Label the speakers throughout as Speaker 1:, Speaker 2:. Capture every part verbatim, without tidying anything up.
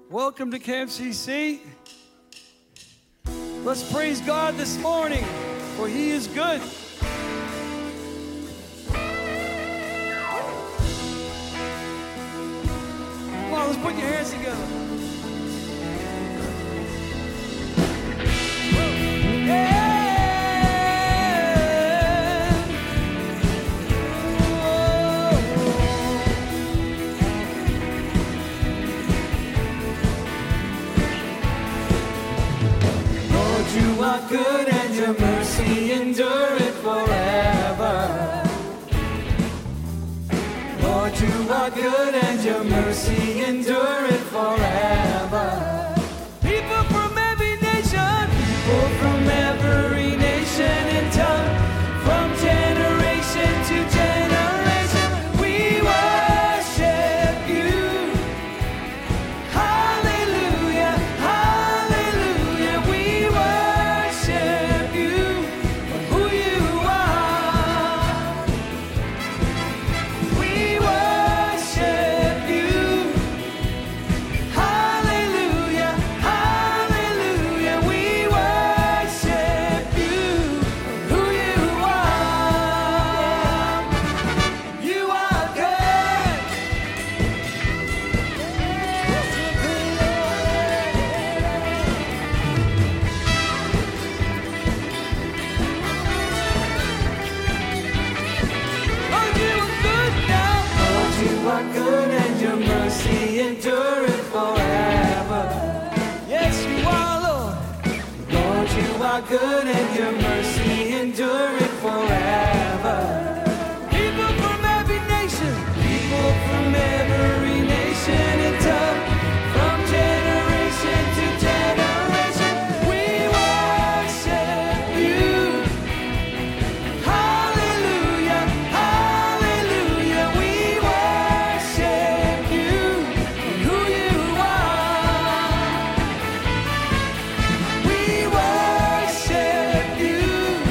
Speaker 1: Welcome to K F C C. Let's praise God this morning, for He is good. Come on, let's put your hands together.
Speaker 2: You are good and your mercy endureth forever. Lord, you are good and your mercy endureth forever.
Speaker 1: People from every nation,
Speaker 2: people from every nation and tongue, from generation to generation, we worship you. Hallelujah, hallelujah, we worship you for who you are. We worship you. Hallelujah, hallelujah, we worship you for who you are. You are good.
Speaker 1: Lord, you are good now.
Speaker 2: Lord, you are good and your mercy endureth forever.
Speaker 1: Yes, you are, Lord.
Speaker 2: Lord, you are good and your mercy endureth forever.
Speaker 1: People from every nation,
Speaker 2: People from every nation and tongue, from generation to generation, we worship you. Hallelujah, hallelujah, we worship you for who you are. We worship you.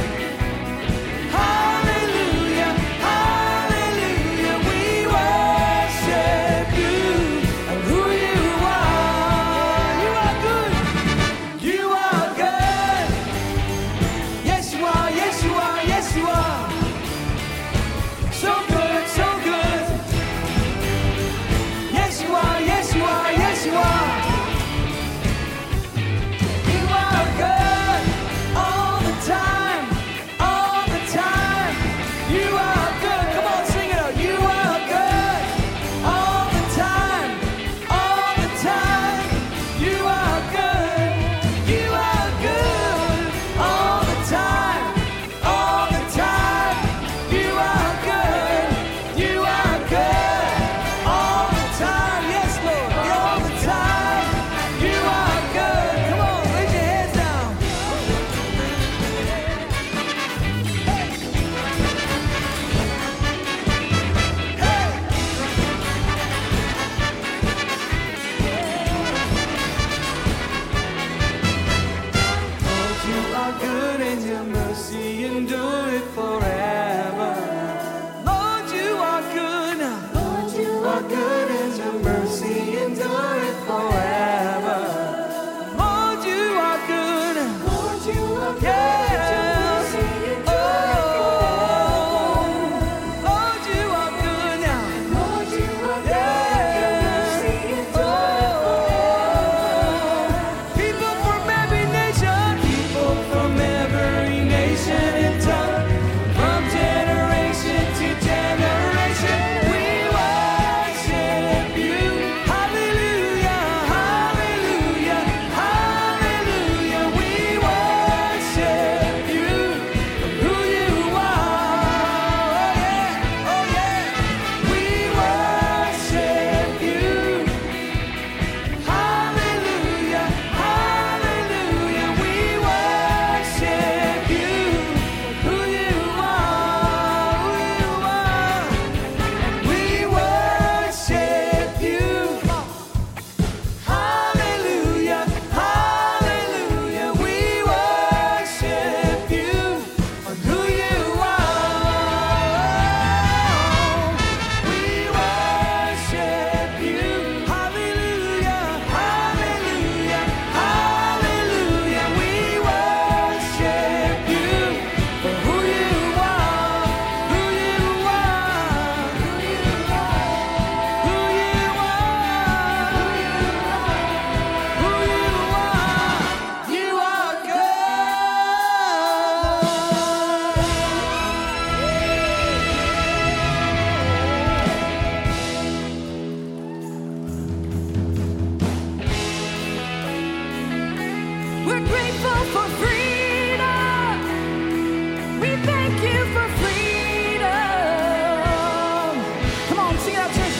Speaker 2: Hallelujah, hallelujah, we worship you for who you are. You are good. You are good. Yes, you are, yes, you are, yes, you are. So good, so good. Yes, you are, yes, you are, yes, you are. You are good all the time, all the time. You are good. Come on, sing it out. You are good all the time, all the time. You are good. You are good all the time, all the time. You are good. You are good all the time. Yes, Lord, all the time. You are good. Come on, raise your hands down. Lord, you are good and your mercy endureth forever.
Speaker 1: Lord, you are good now.
Speaker 2: Lord, you are good and your mercy endureth forever.
Speaker 1: Lord, you are good now.
Speaker 2: Lord, you are good
Speaker 1: Yes.
Speaker 2: and your mercy endureth
Speaker 1: Oh, Lord, you are good now.
Speaker 2: Lord, you are good and your mercy endureth
Speaker 1: People from every nation,
Speaker 2: People from every nation and tongue, from generation to generation, we worship you.
Speaker 1: hallelujah,
Speaker 2: We're grateful for freedom. We thank you for freedom. Come on, sing it out, church.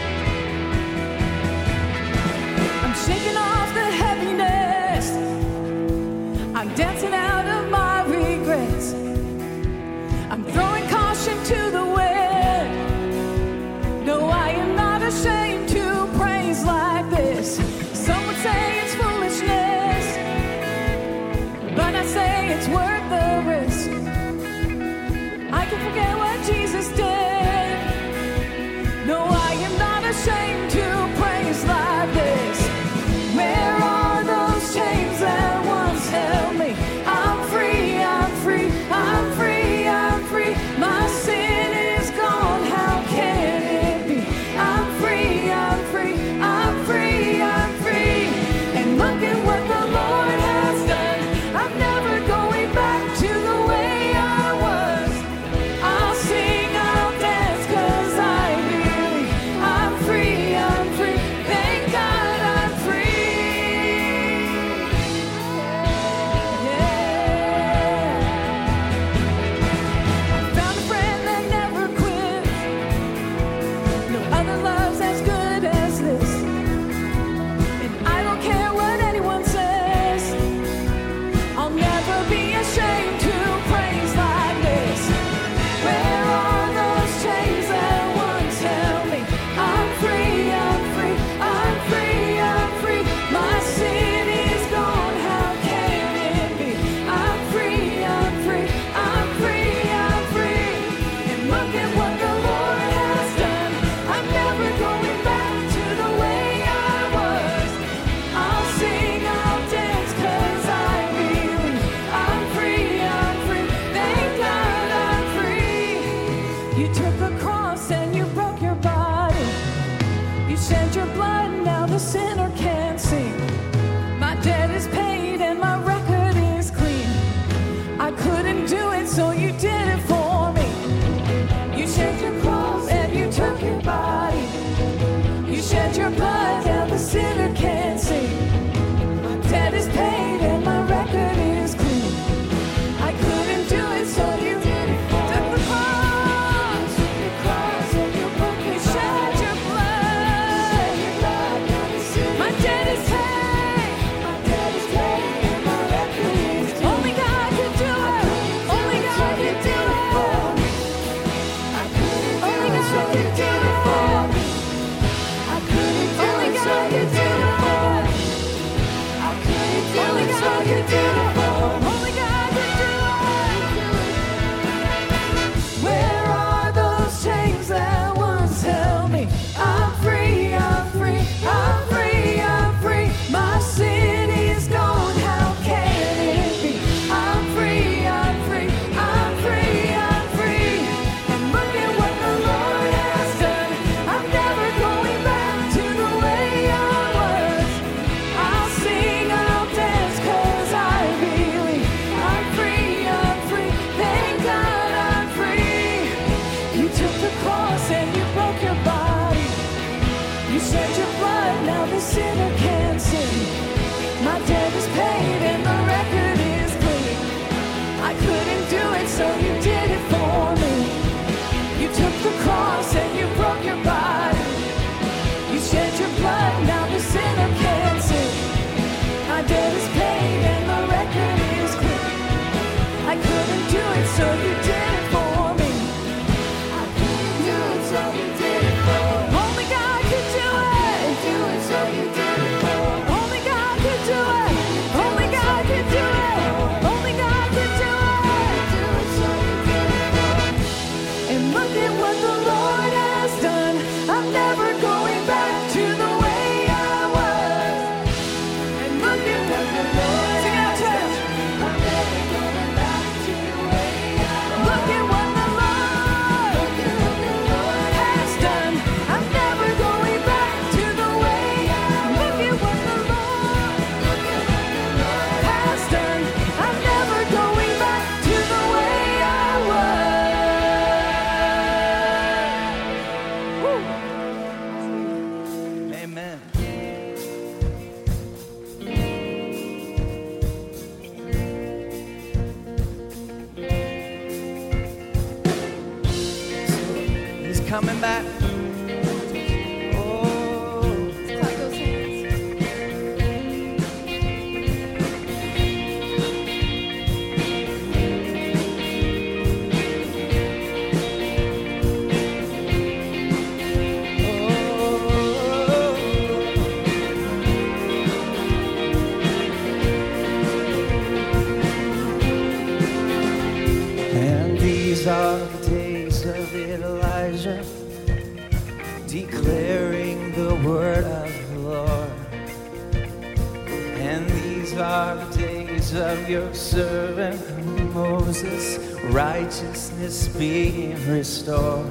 Speaker 2: I'm shaking off the heaviness. I'm dancing out of my regrets. I'm throwing caution to the wind. No, I am not ashamed to praise like this. Some would say it's foolishness, but I say it's worth the risk. I can forget what Jesus did. No, I am not ashamed to praise like this. Where are those chains that once held me? I'm free, I'm free, I'm free, I'm free. My sin is gone, how can it be? I'm free, I'm free, I'm free, I'm free. And look at what the Lord has done. I'm never going back to the way I was. I'll sing, I'll dance, 'cause I believe I'm free, I'm free. Thank God I'm free. Yeah. I found a friend that never quits. No other love's as good as this. And I don't care what anyone says. I'll never be ashamed to praise like this. Where are those chains that once held me? I'm free, I'm free, I'm free, I'm free. My sin is gone, how can it be? I'm free, I'm free, I'm free, I'm free. And look at what the Lord has done. I'm never going back to the way I was. I'll sing, I'll dance, 'cause I believe I'm free, I'm free. Thank God I'm free. You took the cross and you broke your body. You shed your blood, now the sinner can't sing. My debt is paid and my record is clean. I couldn't do it, so you did it for me. You shed your cross and you took your body. You shed your blood, now the sinner can't sing. My debt is paid and my record is clean. I couldn't do it, so you did it for me. Took the cross, you shed your blood. My debt is paid. Only God can do it. Only God can do it. Only God can do it. Only God can do it. Only God can do it. Only God can do it. Where are those chains that once held me? I'm free, I'm free, I'm free, I'm free. My sin is gone, how can it be? I'm free, I'm free, I'm free, I'm free. And look at what the Lord has done. I'm never going back to the way I was. I'll sing, I'll dance, 'cause I believe I'm free, I'm free. Thank God I'm free. You took the cross and you broke your body. You shed your blood, now the sinner can't sing. My debt is paid and the record is clean. I couldn't do it, so you did it for me. You took the cross and you broke your body. You shed your blood, now the sinner can't sing. My debt is paid and the record is clean. I couldn't do it, so you did it for me. I couldn't do it, so you did it for me. Only God can do it. Do it, so you did it for me. Only coming back. Oh,
Speaker 3: clap those hands.
Speaker 2: and these are the days of Elijah, declaring the word of the Lord. And these are the days of your servant Moses, righteousness being restored.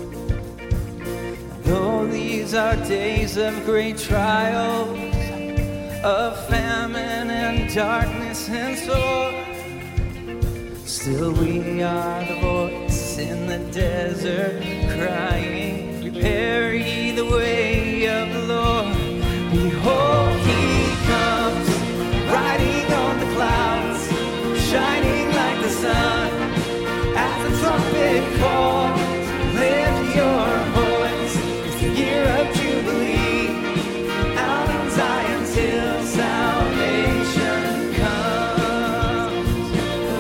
Speaker 2: Though these are days of great trials, of famine and darkness and sword, still we are the voice in the desert crying, prepare ye the way of the Lord. Behold, he comes, riding on the clouds, shining like the sun. As the trumpet calls, lift your voice, it's the year of Jubilee. Out of Zion's hill, salvation comes.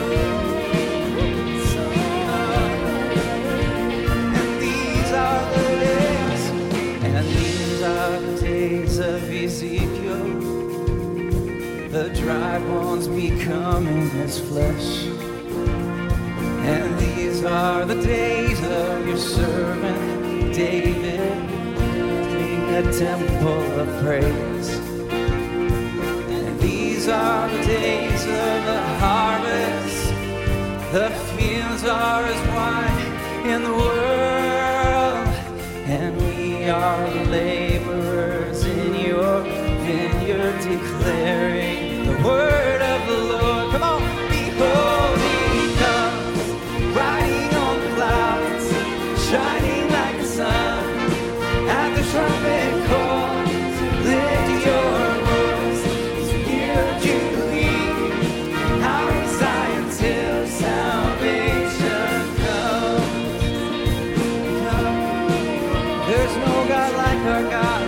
Speaker 2: And these are the days, and these are the days of Ezekiel, the dry bones becoming his flesh. And these are the days of your servant David, building a temple of praise. And these are the days of the harvest, the fields are as white in the world, and we are the laborers in your vineyard, declaring the word of the Lord. Come on, behold, he comes, riding on the clouds, shining like the sun. At the trumpet calls, lift your voice, it's the year of Jubilee. Out of Zion's hill, salvation comes. Come. There's no God like our God.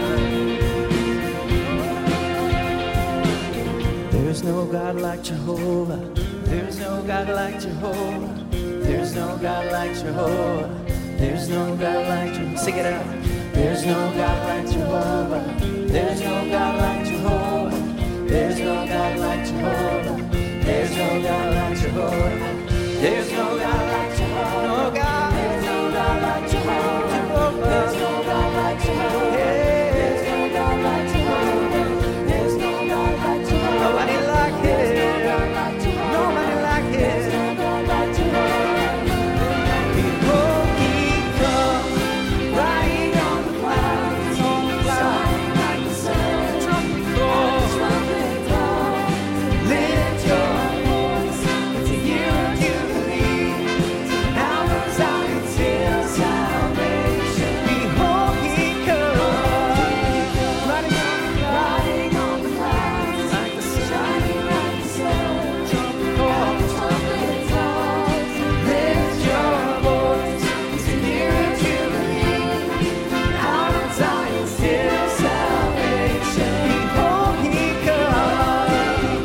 Speaker 2: There's no God like Jehovah. There's no God like Jehovah. There's no God like Jehovah. There's no God like Jehovah. Sing it out. There's no God like Jehovah. There's no God like Jehovah. There's no God like Jehovah. There's no God like Jehovah. There's no God like Jehovah. No God. There's no God like Jehovah. There's no God like Jehovah. There's no God like Jehovah. There's no God like Jehovah. Nobody like him. Nobody like him. There's no God like Jehovah. Behold, he comes, riding on the clouds, on the clouds, shining like the sun. Trumpet calls, trumpet calls, lift your voice, it's a year of Jubilee. Now from Zion's hill, salvation. Behold, he comes, riding on the clouds, riding on the clouds, like the sun, shining like the sun. Trumpet calls, trumpet calls, lift your voice, it's a year of Jubilee. Out of Zion's hill, salvation. Behold, he comes,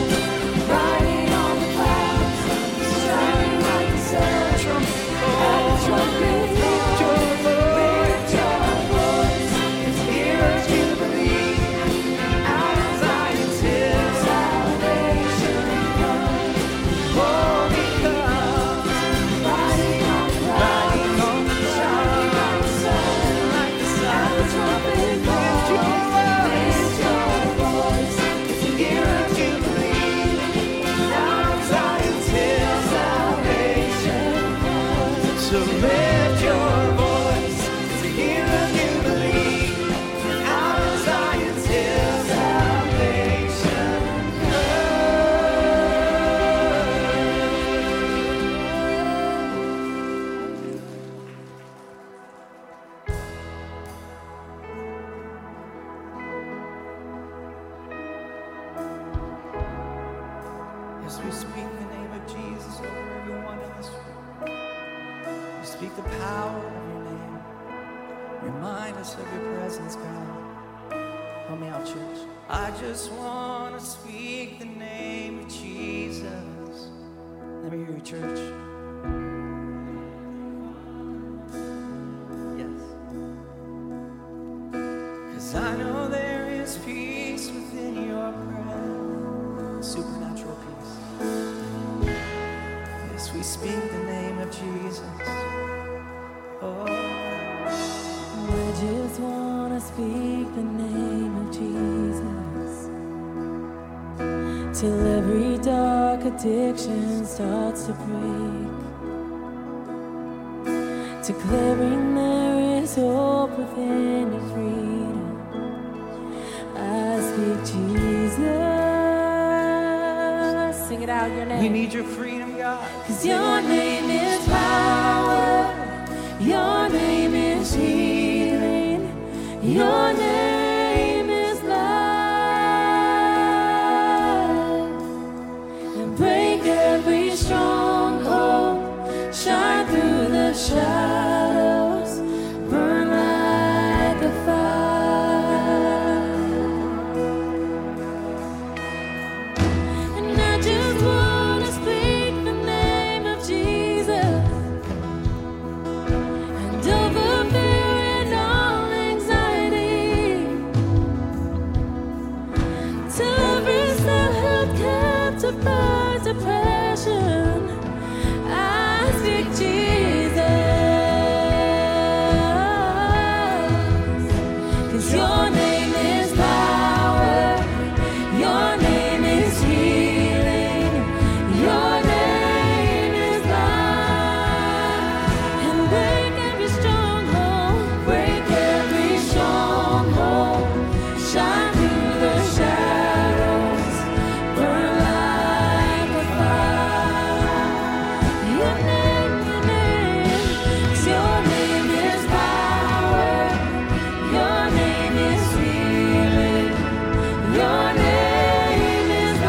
Speaker 2: riding on the clouds, shining like the sun. Trumpet calls, trumpet calls, lift your voice, it's a year of Jubilee. Out of Zion's hill, salvation comes. Behold, he comes, riding on the clouds, shining like the sun, like the sun. The trumpet calls, lift your voice, it's a year of Jubilee. Out of Zion's hill, salvation comes. So lift your voice, it's a year of Jubilee. Out of Zion's hill, salvation comes. As we speak the name of Jesus over everyone in this room, we speak the power of your name. Remind us of your presence, God. Help me out, church. I just want to speak the name of Jesus. Let me hear you, church. Yes. 'Cause I know there is peace within your presence. Supernatural peace. Yes, we speak the name of Jesus. Oh.
Speaker 3: I just want to speak the name of Jesus till every dark addiction starts to break, declaring there is hope within your freedom. I speak Jesus. Sing it out, your name.
Speaker 2: We need your freedom, God.
Speaker 3: 'Cause your name is power, your name is healing, your name is life. And break every stronghold, shine through the shadows, burn like a fire. And I just want to speak the name of Jesus and over fear and all anxiety, till every cell held captive by depression. I speak Jesus, 'cause your name is power, your name is healing, your name is life. And break every stronghold, break every stronghold, shine through the shadows, burn like a fire. Your name, your name, 'cause your name is power, your name is healing, your name is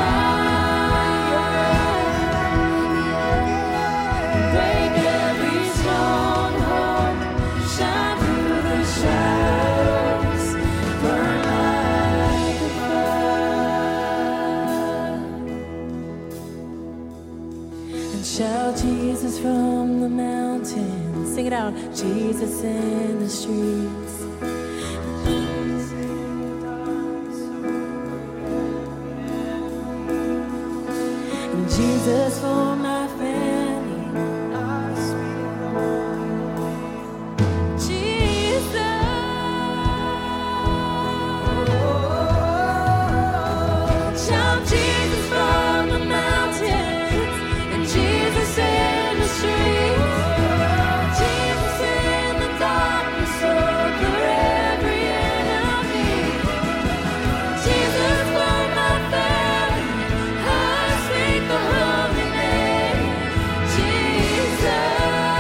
Speaker 3: life. Break every stronghold, shine through the shadows, burn like a fire. And shout Jesus from the mountains. Sing it out. Jesus in the streets. And Jesus for my family. Jesus. Shout Jesus from the mountains, and Jesus in the streets. Jesus in the darkness over every enemy. Jesus for my family, I speak the holy name. Jesus,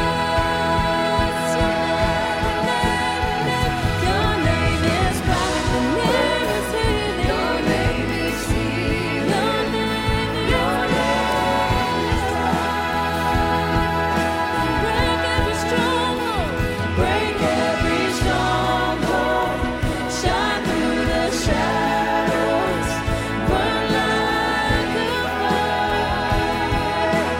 Speaker 3: your name is power, your name is healing, your name is healing, your name, your name is life. Break every stronghold, break every stronghold, shine through the shadows, burn like a fire.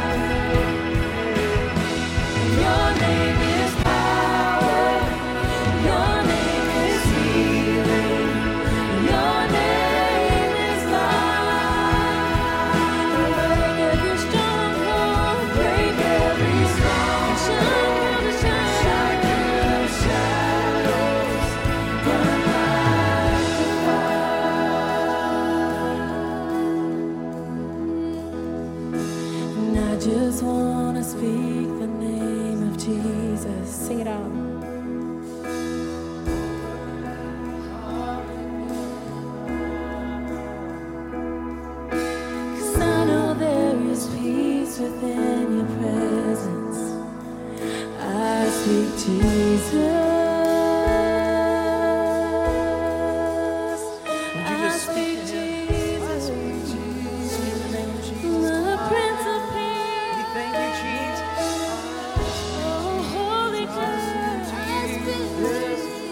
Speaker 3: Your name is power, your name is healing, your name is life. Break every stronghold, break every stronghold, shine through the shadows, burn like a fire. And I just want to speak the name of Jesus. Sing it out. 'Cause I know there is peace within your presence. I speak Jesus.
Speaker 2: Would you just speak to him? I speak Jesus. Speak the name of Jesus.
Speaker 3: The Prince of
Speaker 2: We
Speaker 3: Peace.
Speaker 2: thank you, Jesus.
Speaker 3: Oh, Holy God. I speak Jesus.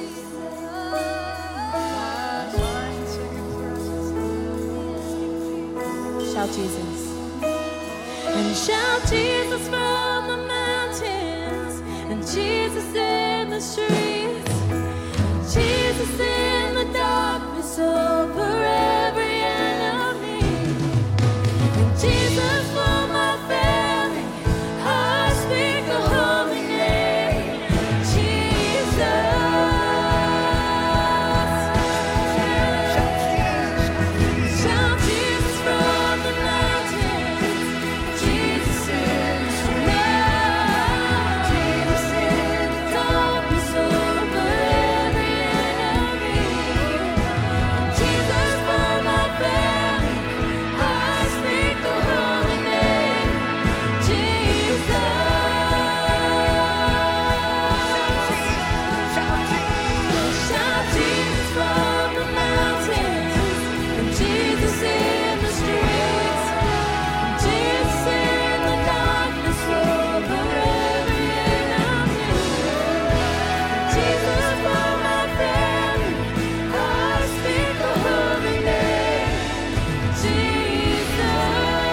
Speaker 3: shout Jesus. And shout Jesus from the mountains, and Jesus in the streets, Jesus in the darkness over every enemy, and Jesus for my family. I speak the holy name, Jesus. Shout Jesus from the mountains, Jesus is love, Jesus in the darkness over every enemy, Jesus for my family. I speak the holy name, Jesus. Shout Jesus from the mountains, and Jesus in the streets, Jesus in the darkness over every enemy, Jesus for my family. I speak the holy name, Jesus.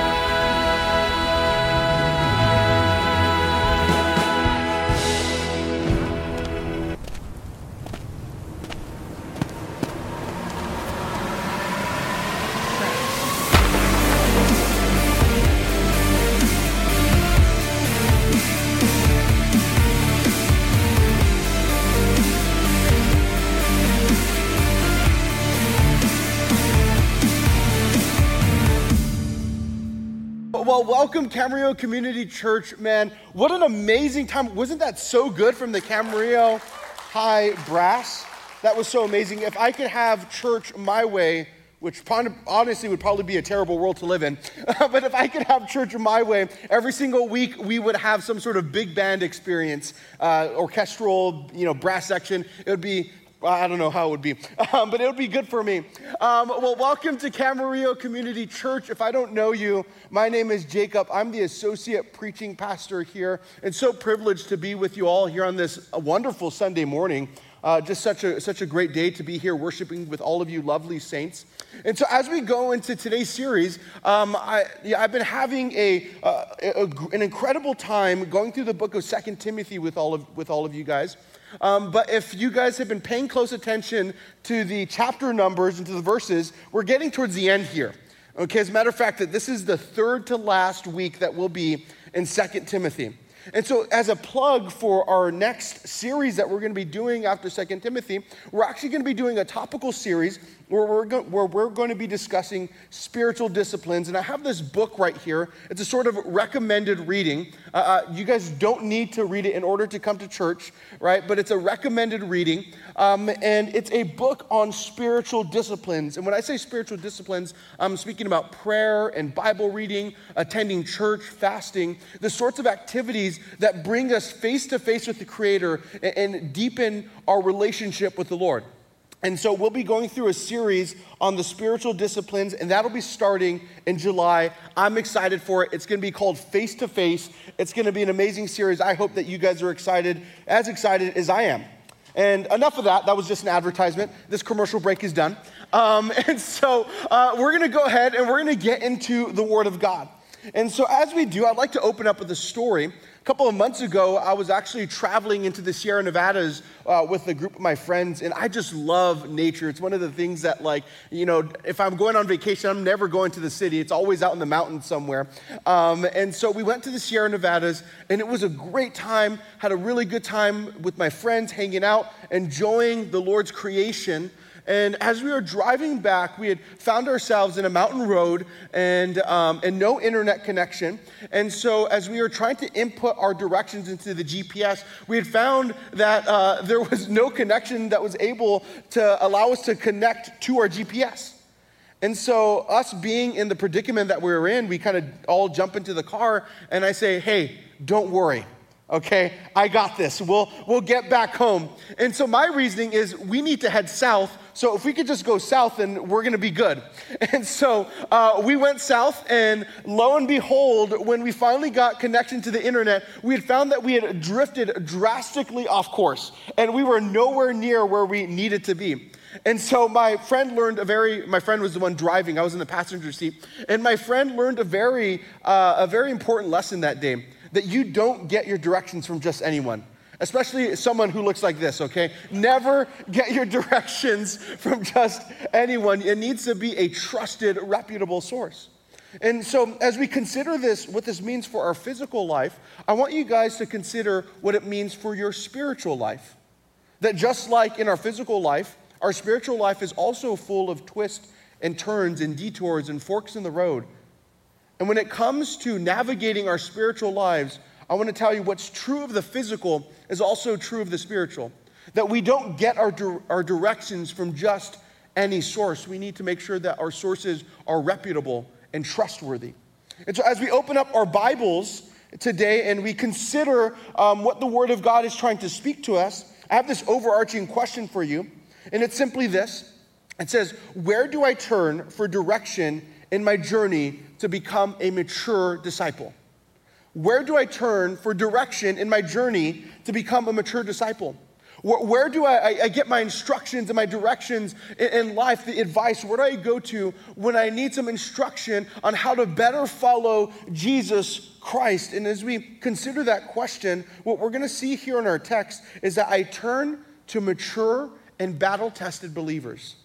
Speaker 4: Well, welcome Camarillo Community Church, man. What an amazing time. Wasn't that so good from the Camarillo High Brass? That was so amazing. If I could have church my way, which pon- honestly would probably be a terrible world to live in, but if I could have church my way, every single week we would have some sort of big band experience, uh, orchestral, you know, brass section. It would be, I don't know how it would be, um, but it would be good for me. Um, well, welcome to Camarillo Community Church. If I don't know you, my name is Jacob. I'm the associate preaching pastor here, and so privileged to be with you all here on this wonderful Sunday morning. Uh, just such a such a great day to be here worshiping with all of you lovely saints. And so as we go into today's series, um, I, yeah, I've been having a, uh, a an incredible time going through the book of Second Timothy with all of with all of you guys. Um, but if you guys have been paying close attention to the chapter numbers and to the verses, we're getting towards the end here. Okay, as a matter of fact, that this is the third to last week that we'll be in Second Timothy. And so as a plug for our next series that we're going to be doing after Second Timothy, we're actually going to be doing a topical series where we're, go- where we're going to be discussing spiritual disciplines. And I have this book right here. It's a sort of recommended reading. Uh, uh, you guys don't need to read it in order to come to church, right? But it's a recommended reading. Um, and it's a book on spiritual disciplines. And when I say spiritual disciplines, I'm speaking about prayer and Bible reading, attending church, fasting, the sorts of activities that bring us face to face with the Creator and, and deepen our relationship with the Lord. And so we'll be going through a series on the spiritual disciplines, and that'll be starting in July. I'm excited for it. It's going to be called Face to Face. It's going to be an amazing series. I hope that you guys are excited, as excited as I am. And enough of that. That was just an advertisement. This commercial break is done. Um, and so uh, we're going to go ahead and we're going to get into the Word of God. And so as we do, I'd like to open up with a story. A couple of months ago, I was actually traveling into the Sierra Nevadas uh, with a group of my friends, and I just love nature. It's one of the things that, like, you know, if I'm going on vacation, I'm never going to the city. It's always out in the mountains somewhere. Um, and so we went to the Sierra Nevadas, and it was a great time, had a really good time with my friends, hanging out, enjoying the Lord's creation. And as we were driving back, we had found ourselves in a mountain road and um, and no internet connection. And so as we were trying to input our directions into the G P S, we had found that uh, there was no connection that was able to allow us to connect to our G P S. And so us being in the predicament that we were in, we kind of all jump into the car, and I say, hey, don't worry. Okay, I got this. We'll we'll get back home. And so my reasoning is we need to head south. So if we could just go south, then we're going to be good. And so uh, we went south, and lo and behold, when we finally got connection to the internet, we had found that we had drifted drastically off course, and we were nowhere near where we needed to be. And so my friend learned a very, my friend was the one driving, I was in the passenger seat, and my friend learned a very, uh, a very important lesson that day, that you don't get your directions from just anyone, especially someone who looks like this, okay? Never get your directions from just anyone. It needs to be a trusted, reputable source. And so as we consider this, what this means for our physical life, I want you guys to consider what it means for your spiritual life. That just like in our physical life, our spiritual life is also full of twists and turns and detours and forks in the road. And when it comes to navigating our spiritual lives, I want to tell you what's true of the physical is also true of the spiritual. That we don't get our, di- our directions from just any source. We need to make sure that our sources are reputable and trustworthy. And so as we open up our Bibles today and we consider um, what the Word of God is trying to speak to us, I have this overarching question for you, and it's simply this. It says, where do I turn for direction in my journey to become a mature disciple? Where do I turn for direction in my journey to become a mature disciple? Where, where do I, I, I get my instructions and my directions in, in life, the advice? Where do I go to when I need some instruction on how to better follow Jesus Christ? And as we consider that question, what we're going to see here in our text is that I turn to mature and battle-tested believers.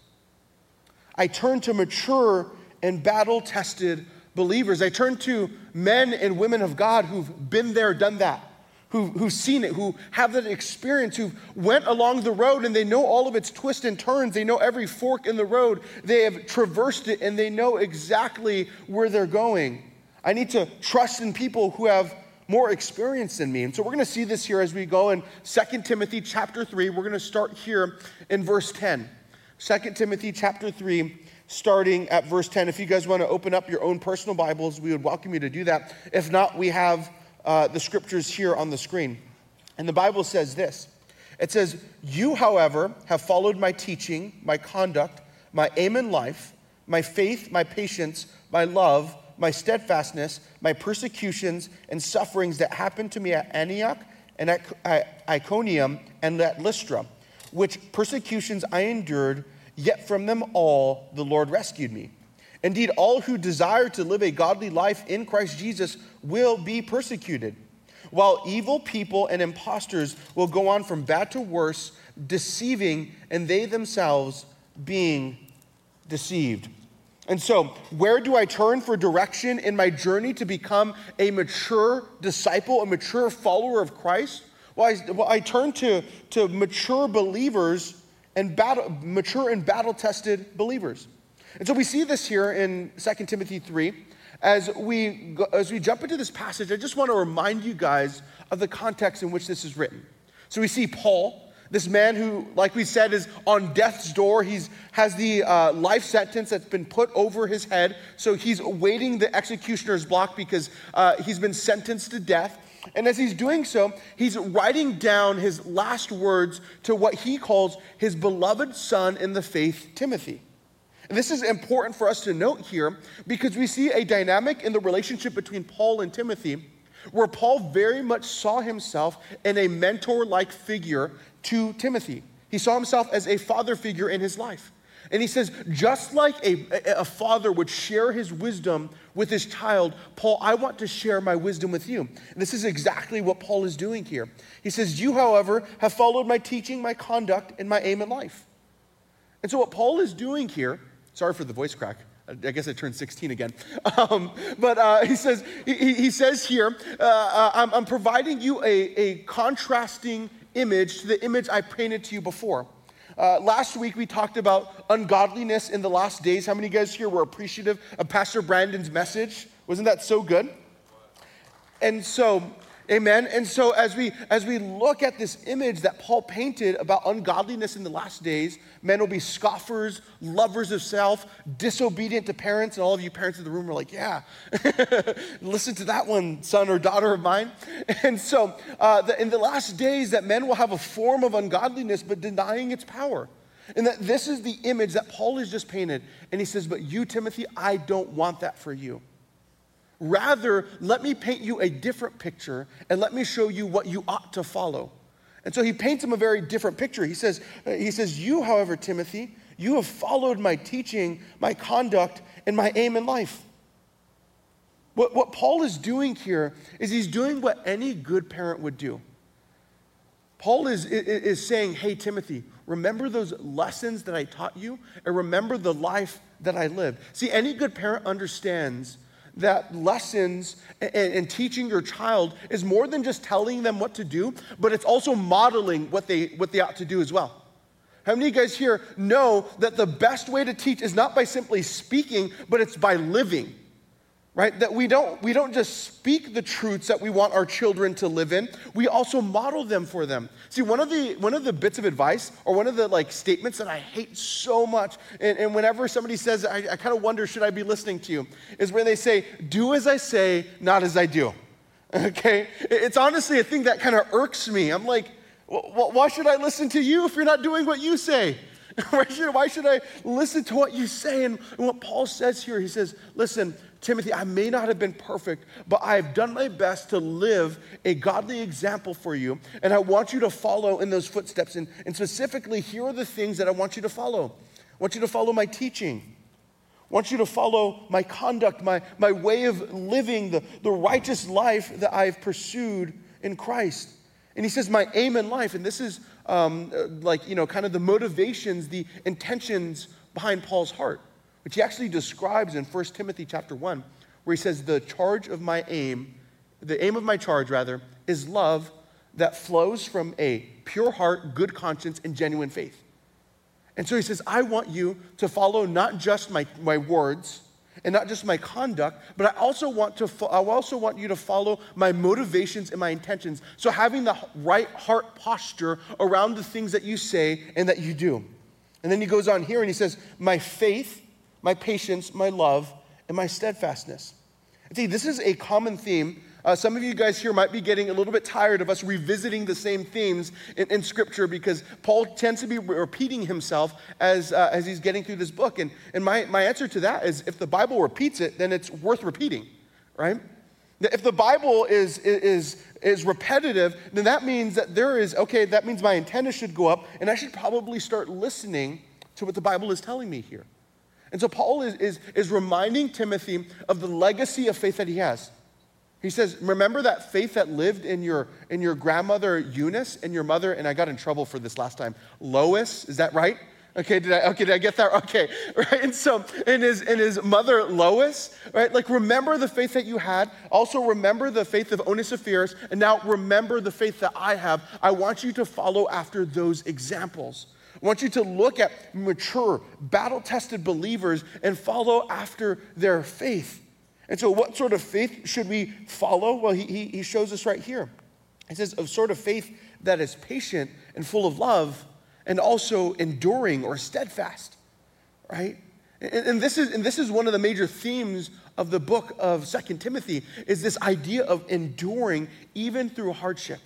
Speaker 4: I turn to mature and battle-tested believers. I turn to men and women of God who've been there, done that, who, who've seen it, who have that experience, who went along the road and they know all of its twists and turns. They know every fork in the road. They have traversed it and they know exactly where they're going. I need to trust in people who have more experience than me. And so we're going to see this here as we go in Second Timothy chapter three. We're going to start here in verse ten. Second Timothy chapter three, starting at verse ten. If you guys want to open up your own personal Bibles, we would welcome you to do that. If not, we have uh, the scriptures here on the screen. And the Bible says this. It says, you, however, have followed my teaching, my conduct, my aim in life, my faith, my patience, my love, my steadfastness, my persecutions and sufferings that happened to me at Antioch and at Iconium and at Lystra, which persecutions I endured, yet from them all the Lord rescued me. Indeed, all who desire to live a godly life in Christ Jesus will be persecuted, while evil people and impostors will go on from bad to worse, deceiving, and they themselves being deceived. And so, where do I turn for direction in my journey to become a mature disciple, a mature follower of Christ? Well, I, well, I turn to, to mature believers and battle, mature and battle-tested believers. And so we see this here in Second Timothy three. As we, go, as we jump into this passage, I just want to remind you guys of the context in which this is written. So we see Paul, this man who, like we said, is on death's door. He's has the uh, life sentence that's been put over his head. So he's awaiting the executioner's block because uh, he's been sentenced to death. And as he's doing so, he's writing down his last words to what he calls his beloved son in the faith, Timothy. And this is important for us to note here because we see a dynamic in the relationship between Paul and Timothy where Paul very much saw himself in a mentor-like figure to Timothy. He saw himself as a father figure in his life. And he says, just like a, a father would share his wisdom with his child, Paul, I want to share my wisdom with you. And this is exactly what Paul is doing here. He says, you, however, have followed my teaching, my conduct, and my aim in life. And so what Paul is doing here, sorry for the voice crack, I guess I turned sixteen again. Um, but uh, he says he, he says here, uh, uh, I'm, I'm providing you a, a contrasting image to the image I painted to you before. Uh, last week we talked about ungodliness in the last days. How many of you guys here were appreciative of Pastor Brandon's message? Wasn't that so good? And so, amen. And so as we as we look at this image that Paul painted about ungodliness in the last days, men will be scoffers, lovers of self, disobedient to parents. And all of you parents in the room are like, yeah, listen to that one, son or daughter of mine. And so uh, the, in the last days that men will have a form of ungodliness, but denying its power. And that this is the image that Paul has just painted. And he says, but you, Timothy, I don't want that for you. Rather, let me paint you a different picture and let me show you what you ought to follow. And so he paints him a very different picture. He says, he says, you, however, Timothy, you have followed my teaching, my conduct, and my aim in life. What, what Paul is doing here is he's doing what any good parent would do. Paul is, is, is saying, hey, Timothy, remember those lessons that I taught you, and remember the life that I lived. See, any good parent understands that lessons and, and teaching your child is more than just telling them what to do, but it's also modeling what they, what they ought to do as well. How many of you guys here know that the best way to teach is not by simply speaking, but it's by living? Right? That we don't, we don't just speak the truths that we want our children to live in, we also model them for them. See, one of the one of the bits of advice, or one of the like statements that I hate so much, and, and whenever somebody says, I, I kind of wonder, should I be listening to you, is when they say, do as I say, not as I do. Okay? It's honestly a thing that kind of irks me. I'm like, well, why should I listen to you if you're not doing what you say? Why should, why should I listen to what you say? And what Paul says here, he says, listen, Timothy, I may not have been perfect, but I have done my best to live a godly example for you, and I want you to follow in those footsteps. And, and specifically, here are the things that I want you to follow. I want you to follow my teaching. I want you to follow my conduct, my, my way of living, the, the righteous life that I've pursued in Christ. And he says, my aim in life, and this is um, like, you know, kind of the motivations, the intentions behind Paul's heart, which he actually describes in First Timothy chapter one, where he says, the charge of my aim, the aim of my charge, rather, is love that flows from a pure heart, good conscience, and genuine faith. And so he says, I want you to follow not just my, my words and not just my conduct, but I also want to fo- I also want you to follow my motivations and my intentions. So having the right heart posture around the things that you say and that you do. And then he goes on here and he says, my faith, my patience, my love, and my steadfastness. And see, this is a common theme. Uh, some of you guys here might be getting a little bit tired of us revisiting the same themes in, in Scripture, because Paul tends to be repeating himself as uh, as he's getting through this book. And, and my, my answer to that is, if the Bible repeats it, then it's worth repeating, right? If the Bible is, is, is repetitive, then that means that there is, okay, that means my antenna should go up, and I should probably start listening to what the Bible is telling me here. And so Paul is, is, is reminding Timothy of the legacy of faith that he has. He says, remember that faith that lived in your, in your grandmother Eunice and your mother, and I got in trouble for this last time, Lois, is that right? Okay, did I, okay, did I get that? Okay, right, and so, in his, in his mother Lois, right, like remember the faith that you had, also remember the faith of Onesiphorus, and now remember the faith that I have. I want you to follow after those examples. I want you to look at mature, battle-tested believers and follow after their faith. And so what sort of faith should we follow? Well, he, he, he shows us right here. He says, a sort of faith that is patient and full of love and also enduring or steadfast, right? And, and, this is, and this is one of the major themes of the book of Second Timothy, is this idea of enduring even through hardship.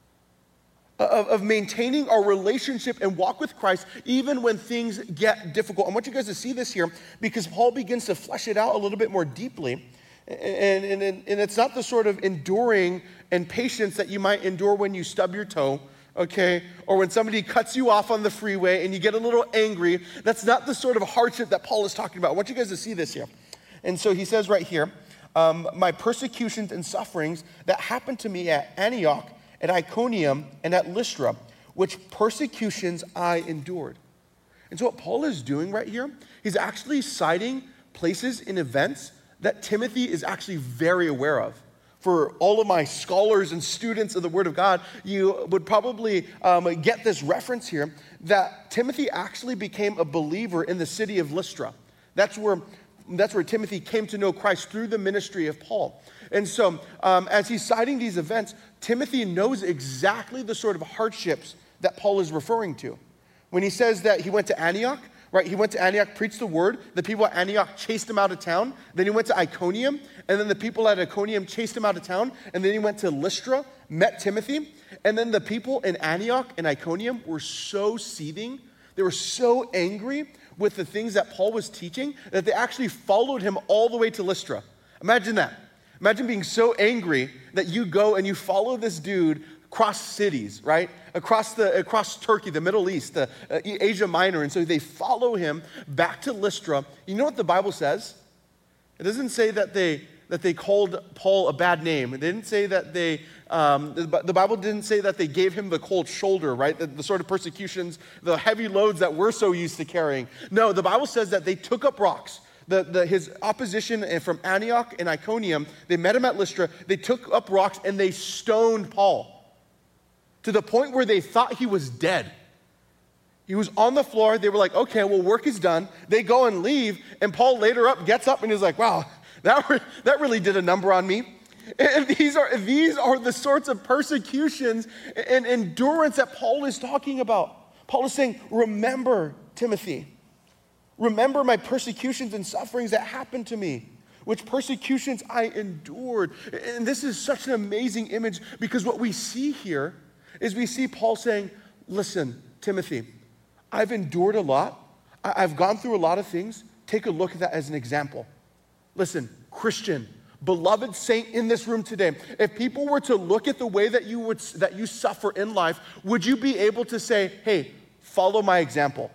Speaker 4: Of, of maintaining our relationship and walk with Christ even when things get difficult. I want you guys to see this here, because Paul begins to flesh it out a little bit more deeply. And, and, and it's not the sort of enduring and patience that you might endure when you stub your toe, okay? Or when somebody cuts you off on the freeway and you get a little angry. That's not the sort of hardship that Paul is talking about. I want you guys to see this here. And so he says right here, um, my persecutions and sufferings that happened to me at Antioch, at Iconium, and at Lystra, which persecutions I endured. And so what Paul is doing right here, he's actually citing places and events that Timothy is actually very aware of. For all of my scholars and students of the Word of God, you would probably um, get this reference here, that Timothy actually became a believer in the city of Lystra. That's where That's where Timothy came to know Christ, through the ministry of Paul. And so um, as he's citing these events, Timothy knows exactly the sort of hardships that Paul is referring to. When he says that he went to Antioch, right? He went to Antioch, preached the word. The people at Antioch chased him out of town. Then he went to Iconium, and then the people at Iconium chased him out of town. And then he went to Lystra, met Timothy. And then the people in Antioch and Iconium were so seething, they were so angry with the things that Paul was teaching, that they actually followed him all the way to Lystra. Imagine that. Imagine being so angry that you go and you follow this dude across cities, right? Across the across Turkey, the Middle East, the uh, Asia Minor. And so they follow him back to Lystra. You know what the Bible says? It doesn't say that they that they called Paul a bad name. It didn't say that they, um, the, the Bible didn't say that they gave him the cold shoulder, right? The, the sort of persecutions, the heavy loads that we're so used to carrying. No, the Bible says that they took up rocks. The, the, his opposition from Antioch and Iconium, they met him at Lystra, they took up rocks and they stoned Paul to the point where they thought he was dead. He was on the floor. They were like, okay, well, work is done. They go and leave, and Paul later up gets up and is like, wow, that, re- that really did a number on me. And these are, these are the sorts of persecutions and endurance that Paul is talking about. Paul is saying, remember, Timothy, remember my persecutions and sufferings that happened to me, which persecutions I endured. And this is such an amazing image, because what we see here is we see Paul saying, listen, Timothy, I've endured a lot. I've gone through a lot of things. Take a look at that as an example. Listen, Christian, beloved saint in this room today, if people were to look at the way that you would that you suffer in life, would you be able to say, hey, follow my example?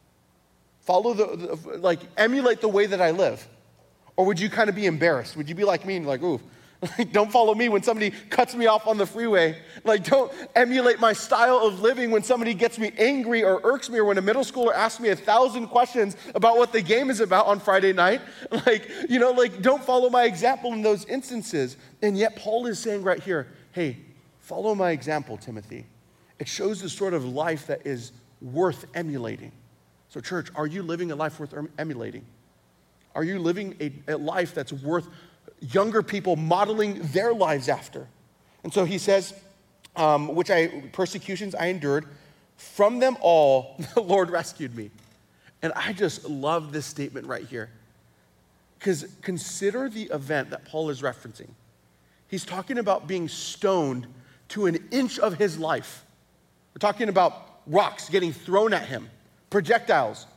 Speaker 4: Follow the, the like, emulate the way that I live? Or would you kind of be embarrassed? Would you be like me and like, ooh, like, don't follow me when somebody cuts me off on the freeway. Like, don't emulate my style of living when somebody gets me angry or irks me, or when a middle schooler asks me a thousand questions about what the game is about on Friday night. Like, you know, like, don't follow my example in those instances. And yet Paul is saying right here, hey, follow my example, Timothy. It shows the sort of life that is worth emulating. So church, are you living a life worth emulating? Are you living a, a life that's worth younger people modeling their lives after? And so he says, um, which I, persecutions I endured, from them all, the Lord rescued me. And I just love this statement right here. Because consider the event that Paul is referencing. He's talking about being stoned to an inch of his life. We're talking about rocks getting thrown at him, projectiles,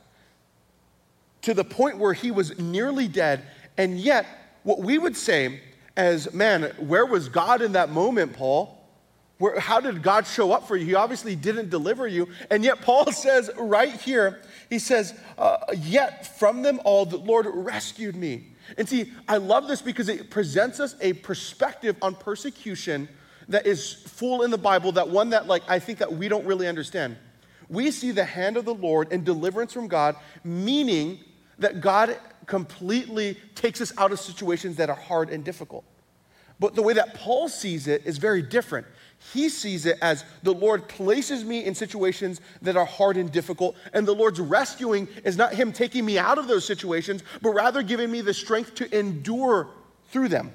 Speaker 4: to the point where he was nearly dead. And yet, what we would say as, man, where was God in that moment, Paul? Where, how did God show up for you? He obviously didn't deliver you. And yet Paul says right here, he says, uh, yet from them all the Lord rescued me. And see, I love this because it presents us a perspective on persecution that is full in the Bible, that one that, like, I think that we don't really understand. We see the hand of the Lord and deliverance from God, meaning that God completely takes us out of situations that are hard and difficult. But the way that Paul sees it is very different. He sees it as the Lord places me in situations that are hard and difficult, and the Lord's rescuing is not him taking me out of those situations, but rather giving me the strength to endure through them.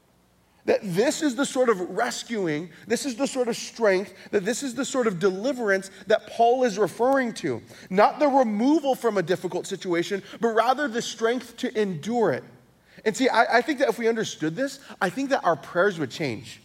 Speaker 4: That this is the sort of rescuing, this is the sort of strength, that this is the sort of deliverance that Paul is referring to. Not the removal from a difficult situation, but rather the strength to endure it. And see, I, I think that if we understood this, I think that our prayers would change.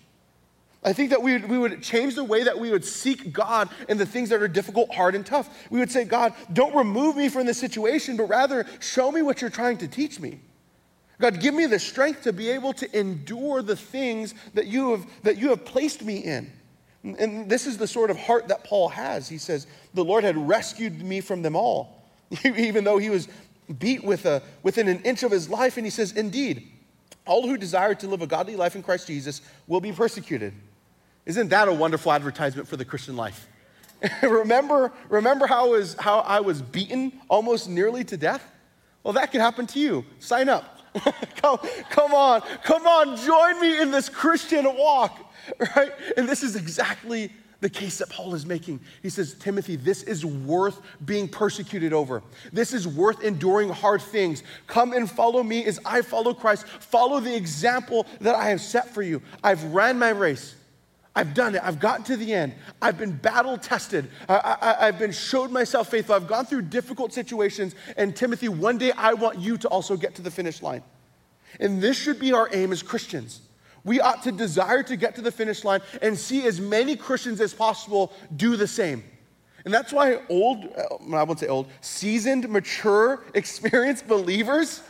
Speaker 4: I think that we would, we would change the way that we would seek God in the things that are difficult, hard, and tough. We would say, God, don't remove me from this situation, but rather show me what you're trying to teach me. God, give me the strength to be able to endure the things that you have that you have placed me in. And this is the sort of heart that Paul has. He says, the Lord had rescued me from them all, even though he was beat with a, within an inch of his life. And he says, indeed, all who desire to live a godly life in Christ Jesus will be persecuted. Isn't that a wonderful advertisement for the Christian life? remember, remember how I was, how I was beaten almost nearly to death? Well, that could happen to you. Sign up. come, come on, come on, join me in this Christian walk, right? And this is exactly the case that Paul is making. He says, Timothy, this is worth being persecuted over. This is worth enduring hard things. Come and follow me as I follow Christ. Follow the example that I have set for you. I've ran my race. I've done it. I've gotten to the end. I've been battle tested. I, I, I've been showed myself faithful. I've gone through difficult situations. And Timothy, one day I want you to also get to the finish line. And this should be our aim as Christians. We ought to desire to get to the finish line and see as many Christians as possible do the same. And that's why old, I won't say old, seasoned, mature, experienced believers,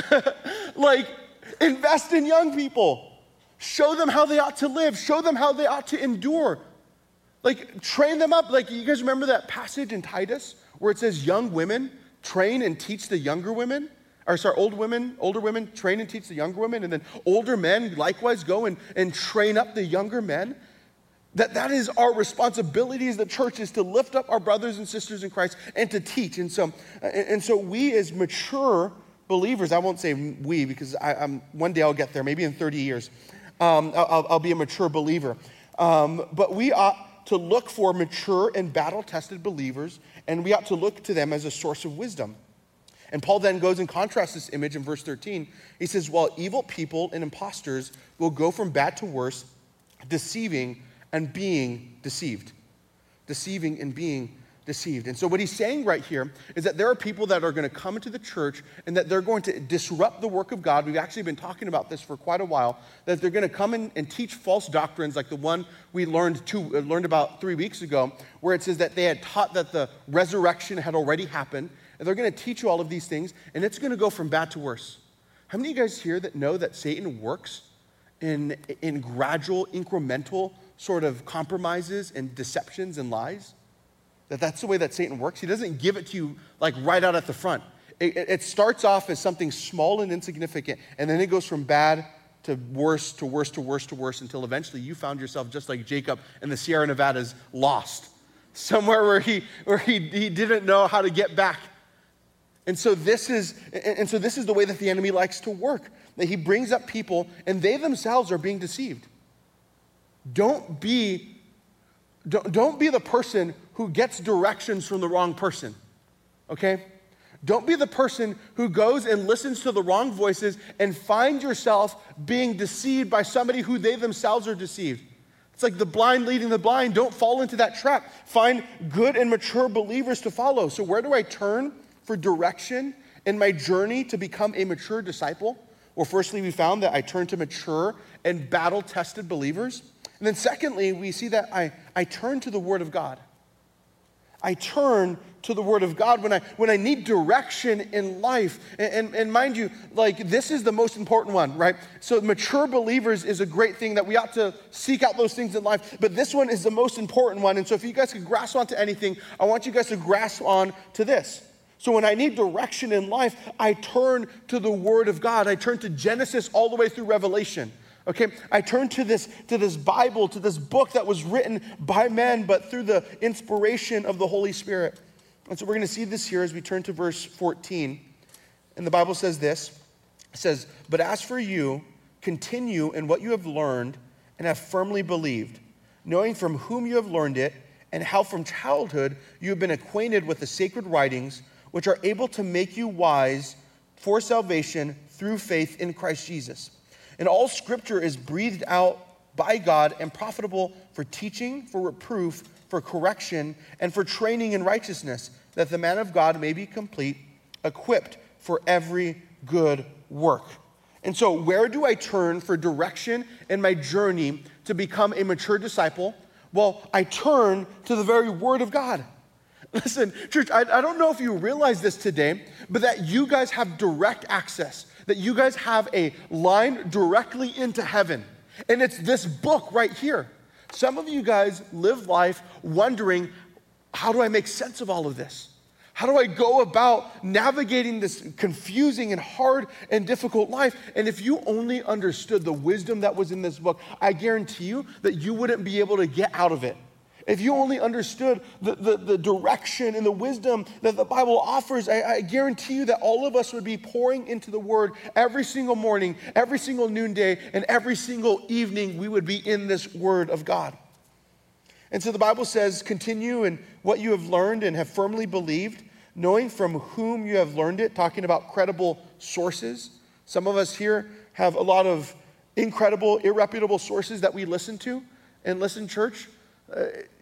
Speaker 4: like, invest in young people. Show them how they ought to live. Show them how they ought to endure. Like, train them up. Like, you guys remember that passage in Titus where it says young women train and teach the younger women? Or sorry, old women, older women train and teach the younger women, and then older men likewise go and, and train up the younger men. That that is our responsibility as the church, is to lift up our brothers and sisters in Christ and to teach. And so, and so we as mature believers, I won't say we because I, I'm, one day I'll get there, maybe in thirty years, um, I'll, I'll be a mature believer. Um, but we ought to look for mature and battle-tested believers, and we ought to look to them as a source of wisdom. And Paul then goes and contrasts this image in verse thirteen. He says, while evil people and impostors will go from bad to worse, deceiving and being deceived. Deceiving and being deceived. And so what he's saying right here is that there are people that are going to come into the church and that they're going to disrupt the work of God. We've actually been talking about this for quite a while, that they're going to come in and teach false doctrines like the one we learned two, uh, learned about three weeks ago, where it says that they had taught that the resurrection had already happened. And they're going to teach you all of these things, and it's going to go from bad to worse. How many of you guys here that know that Satan works in, in gradual, incremental sort of compromises and deceptions and lies? That that's the way that Satan works? He doesn't give it to you like right out at the front. It, it starts off as something small and insignificant, and then it goes from bad to worse, to worse, to worse, to worse, until eventually you found yourself just like Jacob in the Sierra Nevadas, lost. Somewhere where he, where he, he didn't know how to get back. And so this is, and so this is the way that the enemy likes to work. That he brings up people and they themselves are being deceived. Don't be, don't, don't be the person who gets directions from the wrong person, okay? Don't be the person who goes and listens to the wrong voices and find yourself being deceived by somebody who they themselves are deceived. It's like the blind leading the blind. Don't fall into that trap. Find good and mature believers to follow. So where do I turn for direction in my journey to become a mature disciple? Well, firstly, we found that I turn to mature and battle-tested believers. And then secondly, we see that I, I turn to the Word of God. I turn to the Word of God when I when I need direction in life. And, and, and mind you, like this is the most important one, right? So mature believers is a great thing that we ought to seek out those things in life. But this one is the most important one. And so if you guys could grasp onto anything, I want you guys to grasp on to this. So when I need direction in life, I turn to the Word of God. I turn to Genesis all the way through Revelation. Okay, I turn to this, to this Bible, to this book that was written by men, but through the inspiration of the Holy Spirit. And so we're going to see this here as we turn to verse fourteen. And the Bible says this. It says, but as for you, continue in what you have learned and have firmly believed, knowing from whom you have learned it, and how from childhood you have been acquainted with the sacred writings, which are able to make you wise for salvation through faith in Christ Jesus. And all scripture is breathed out by God and profitable for teaching, for reproof, for correction, and for training in righteousness, that the man of God may be complete, equipped for every good work. And so where do I turn for direction in my journey to become a mature disciple? Well, I turn to the very Word of God. Listen, church, I, I don't know if you realize this today, but that you guys have direct access, that you guys have a line directly into heaven. And it's this book right here. Some of you guys live life wondering, how do I make sense of all of this? How do I go about navigating this confusing and hard and difficult life? And if you only understood the wisdom that was in this book, I guarantee you that you wouldn't be able to get out of it. If you only understood the, the, the direction and the wisdom that the Bible offers, I, I guarantee you that all of us would be pouring into the Word every single morning, every single noonday, and every single evening we would be in this Word of God. And so the Bible says, continue in what you have learned and have firmly believed, knowing from whom you have learned it, talking about credible sources. Some of us here have a lot of incredible, irreputable sources that we listen to and listen, church. Uh,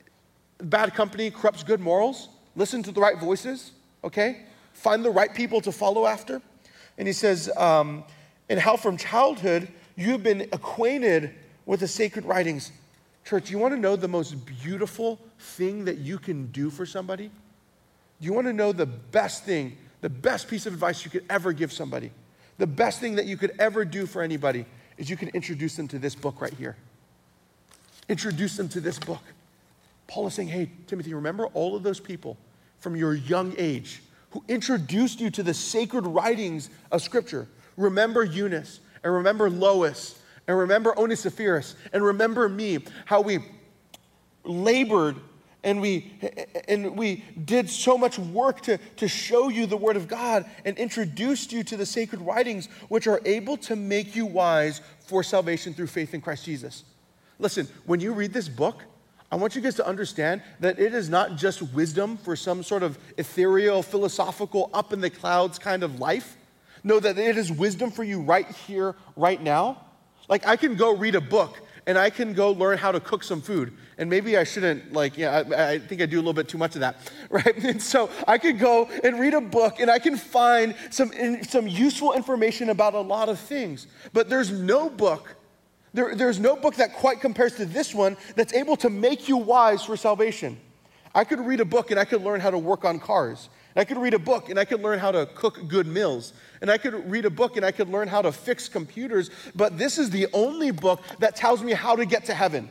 Speaker 4: bad company corrupts good morals. Listen to the right voices, okay? Find the right people to follow after. And he says, um, and how from childhood you've been acquainted with the sacred writings. Church, you want to know the most beautiful thing that you can do for somebody? Do you want to know the best thing, the best piece of advice you could ever give somebody? The best thing that you could ever do for anybody is you can introduce them to this book right here. Introduce them to this book. Paul is saying, hey, Timothy, remember all of those people from your young age who introduced you to the sacred writings of Scripture. Remember Eunice, and remember Lois, and remember Onesiphorus, and remember me, how we labored and we and we did so much work to, to show you the Word of God and introduced you to the sacred writings, which are able to make you wise for salvation through faith in Christ Jesus. Listen, when you read this book, I want you guys to understand that it is not just wisdom for some sort of ethereal, philosophical, up in the clouds kind of life. No, that it is wisdom for you right here, right now. Like, I can go read a book and I can go learn how to cook some food. And maybe I shouldn't, like, yeah, I, I think I do a little bit too much of that, right? And so I could go and read a book and I can find some, some useful information about a lot of things. But there's no book, there, there's no book that quite compares to this one that's able to make you wise for salvation. I could read a book and I could learn how to work on cars. I could read a book and I could learn how to cook good meals. And I could read a book and I could learn how to fix computers. But this is the only book that tells me how to get to heaven.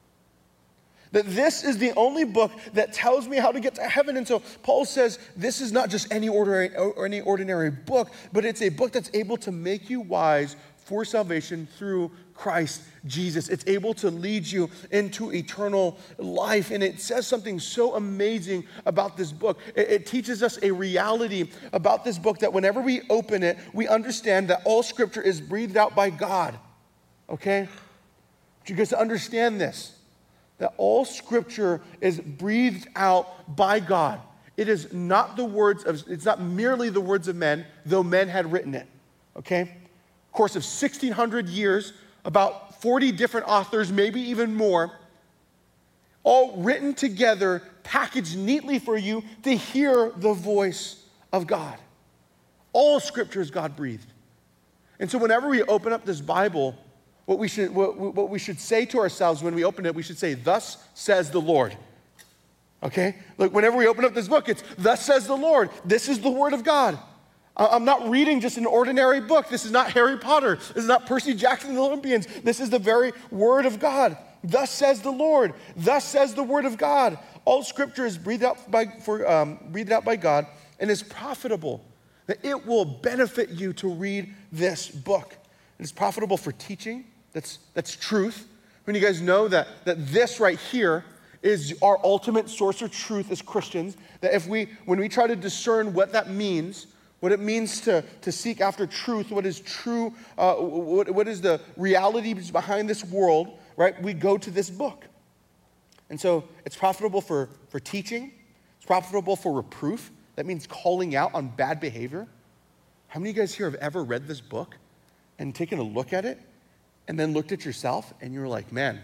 Speaker 4: That this is the only book that tells me how to get to heaven. And so Paul says this is not just any ordinary, or any ordinary book, but it's a book that's able to make you wise for salvation through Christ Jesus. It's able to lead you into eternal life. And it says something so amazing about this book. It, it teaches us a reality about this book that whenever we open it, we understand that all Scripture is breathed out by God. Okay? But you guys understand this, that all Scripture is breathed out by God. It is not the words of, it's not merely the words of men, though men had written it. Okay? Course of sixteen hundred years, about forty different authors, maybe even more, all written together, packaged neatly for you to hear the voice of God. All Scripture is God-breathed. And so whenever we open up this Bible, what we should what, what we should say to ourselves when we open it, we should say, "Thus says the Lord." Okay? Like whenever we open up this book, it's, "Thus says the Lord." This is the Word of God. I'm not reading just an ordinary book. This is not Harry Potter. This is not Percy Jackson and the Olympians. This is the very Word of God. Thus says the Lord. Thus says the Word of God. All Scripture is breathed out by, for, um, breathed out by God and is profitable. That it will benefit you to read this book. It is profitable for teaching. That's, that's truth. When you guys know that, that this right here is our ultimate source of truth as Christians, that if we, when we try to discern what that means, what it means to, to seek after truth, what is true, uh, what, what is the reality behind this world, right? We go to this book. And so it's profitable for, for teaching. It's profitable for reproof. That means calling out on bad behavior. How many of you guys here have ever read this book and taken a look at it and then looked at yourself and you were like, man,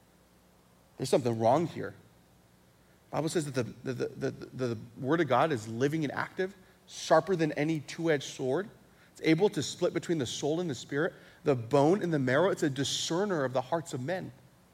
Speaker 4: there's something wrong here. The Bible says that the, the, the, the, the Word of God is living and active, sharper than any two-edged sword. It's able to split between the soul and the spirit, the bone and the marrow. It's a discerner of the hearts of men.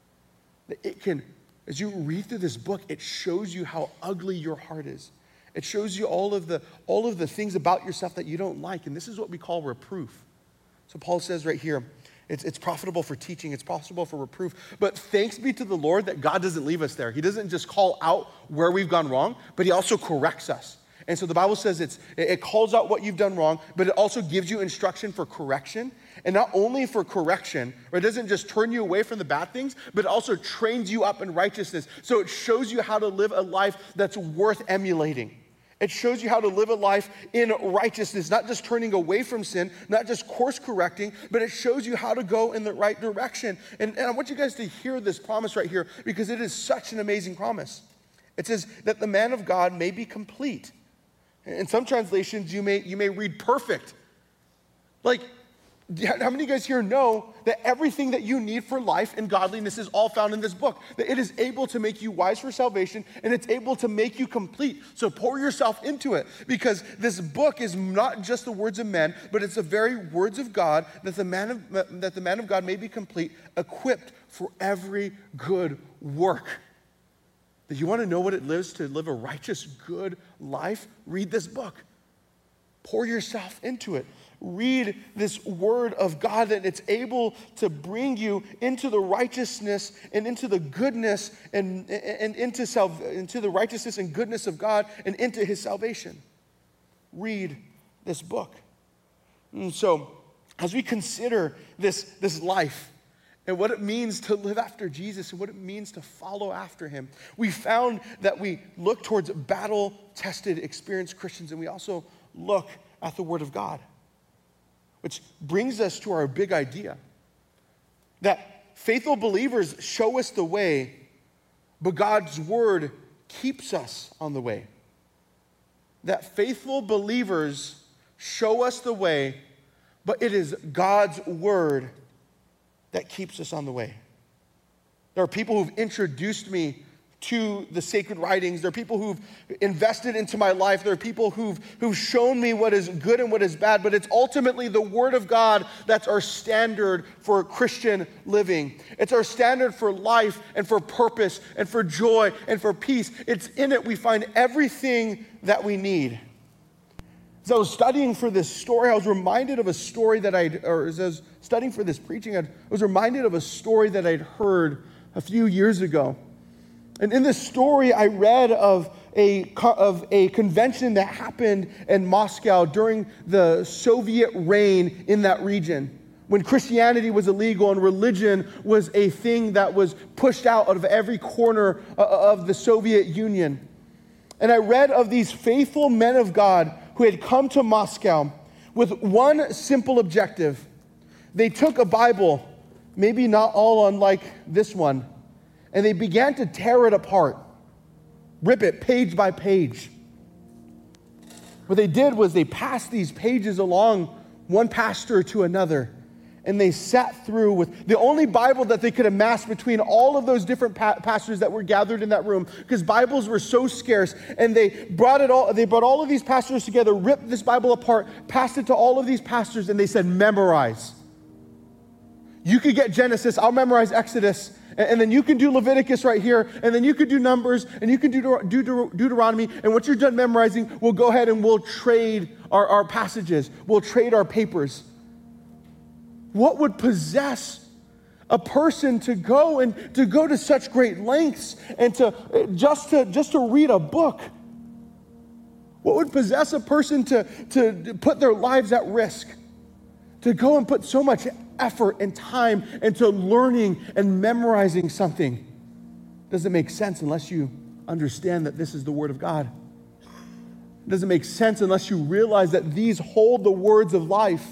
Speaker 4: It can, as you read through this book, it shows you how ugly your heart is. It shows you all of the, all of the things about yourself that you don't like, and this is what we call reproof. So Paul says right here, it's, it's profitable for teaching, it's profitable for reproof, but thanks be to the Lord that God doesn't leave us there. He doesn't just call out where we've gone wrong, but he also corrects us. And so the Bible says it's, it calls out what you've done wrong, but it also gives you instruction for correction. And not only for correction, or it doesn't just turn you away from the bad things, but it also trains you up in righteousness. So it shows you how to live a life that's worth emulating. It shows you how to live a life in righteousness, not just turning away from sin, not just course correcting, but it shows you how to go in the right direction. And, and I want you guys to hear this promise right here because it is such an amazing promise. It says that the man of God may be complete. In some translations, you may, you may read perfect. Like, how many of you guys here know that everything that you need for life and godliness is all found in this book? That it is able to make you wise for salvation, and it's able to make you complete. So pour yourself into it, because this book is not just the words of men, but it's the very words of God, that the man of, that the man of God may be complete, equipped for every good work. That you want to know what it lives to live a righteous, good life? Read this book. Pour yourself into it. read this word of God, that it's able to bring you into the righteousness and into the goodness and, and into, self, into the righteousness and goodness of God and into his salvation. Read this book. And so, as we consider this, this life and what it means to live after Jesus and what it means to follow after him, we found that we look towards battle-tested, experienced Christians, and we also look at the Word of God. Which brings us to our big idea, that faithful believers show us the way, but God's Word keeps us on the way. That faithful believers show us the way, but it is God's Word that keeps us on the way. There are people who've introduced me to the sacred writings. There are people who've invested into my life. There are people who've, who've shown me what is good and what is bad, but it's ultimately the Word of God that's our standard for Christian living. It's our standard for life and for purpose and for joy and for peace. It's in it we find everything that we need. As I was studying for this story, I was reminded of a story that I'd, or as I was studying for this preaching, I was reminded of a story that I'd heard a few years ago. And in this story, I read of a, of a convention that happened in Moscow during the Soviet reign in that region, when Christianity was illegal and religion was a thing that was pushed out of every corner of the Soviet Union. And I read of these faithful men of God who had come to Moscow with one simple objective. They took a Bible, maybe not all unlike this one, and they began to tear it apart, rip it page by page. What they did was they passed these pages along one pastor to another, and they sat through with the only Bible that they could amass between all of those different pa- pastors that were gathered in that room, because Bibles were so scarce, and they brought it all. They brought all of these pastors together, ripped this Bible apart, passed it to all of these pastors, and they said, "Memorize. You could get Genesis, I'll memorize Exodus, and, and then you can do Leviticus right here, and then you could do Numbers, and you can do Deut- Deut- Deuteronomy, and once you're done memorizing, we'll go ahead and we'll trade our, our passages. We'll trade our papers." What would possess a person to go and to go to such great lengths and to just to just to read a book? What would possess a person to, to put their lives at risk, to go and put so much effort and time into learning and memorizing something? Doesn't make sense unless you understand that this is the Word of God. It doesn't make sense unless you realize that these hold the words of life.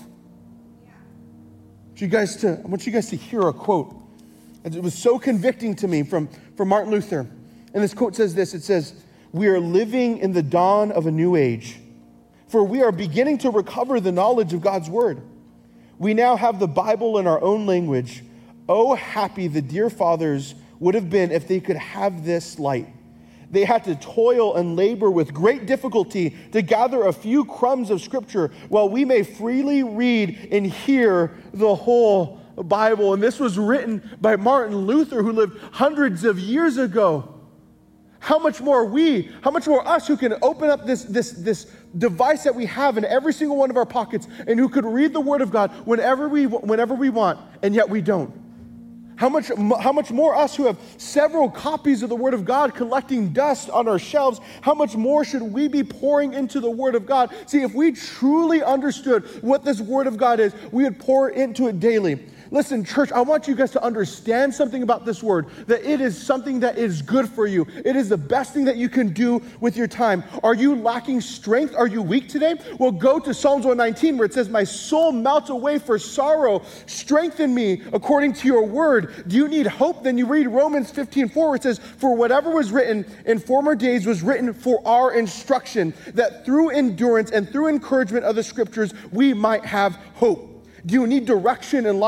Speaker 4: I want you guys to, I want you guys to hear a quote. It was so convicting to me from, from Martin Luther. And this quote says this, it says, "We are living in the dawn of a new age, for we are beginning to recover the knowledge of God's Word. We now have the Bible in our own language. Oh, happy the dear fathers would have been if they could have this light. They had to toil and labor with great difficulty to gather a few crumbs of Scripture, while we may freely read and hear the whole Bible." And this was written by Martin Luther, who lived hundreds of years ago. How much more we, how much more us who can open up this, this, this device that we have in every single one of our pockets, and who could read the Word of God whenever we, whenever we want, and yet we don't. How much, how much more us who have several copies of the Word of God collecting dust on our shelves, how much more should we be pouring into the Word of God? See, if we truly understood what this Word of God is, we would pour into it daily. Listen, church, I want you guys to understand something about this word, that it is something that is good for you. It is the best thing that you can do with your time. Are you lacking strength? Are you weak today? Well, go to Psalms one nineteen, where it says, "My soul melts away for sorrow. Strengthen me according to your word." Do you need hope? Then you read Romans fifteen four, where it says, "For whatever was written in former days was written for our instruction, that through endurance and through encouragement of the Scriptures, we might have hope." Do you need direction in life?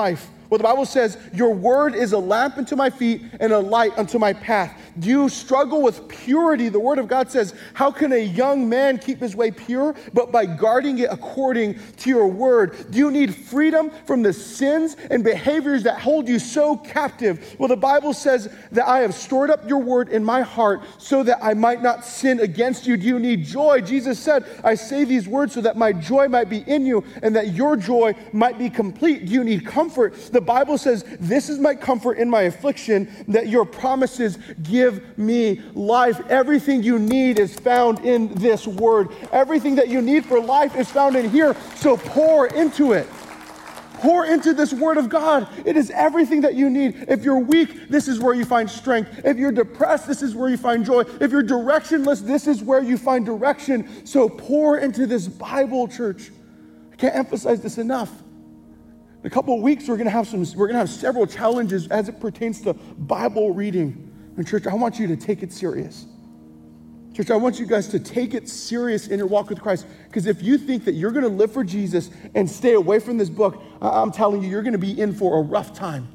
Speaker 4: Well, the Bible says, your word is a lamp unto my feet and a light unto my path. Do you struggle with purity? The word of God says, how can a young man keep his way pure? But by guarding it according to your word. Do you need freedom from the sins and behaviors that hold you so captive? Well, the Bible says that I have stored up your word in my heart so that I might not sin against you. Do you need joy? Jesus said, I say these words so that my joy might be in you and that your joy might be complete. Do you need comfort? The Bible says, this is my comfort in my affliction, that your promises give me life. Everything you need is found in this word. Everything that you need for life is found in here. So pour into it. Pour into this word of God. It is everything that you need. If you're weak, this is where you find strength. If you're depressed, this is where you find joy. If you're directionless, this is where you find direction. So pour into this Bible, church. I can't emphasize this enough. In a couple of weeks, we're going to have some. We're going to have several challenges as it pertains to Bible reading. And church, I want you to take it serious. Church, I want you guys to take it serious in your walk with Christ. Because if you think that you're going to live for Jesus and stay away from this book, I'm telling you, you're going to be in for a rough time.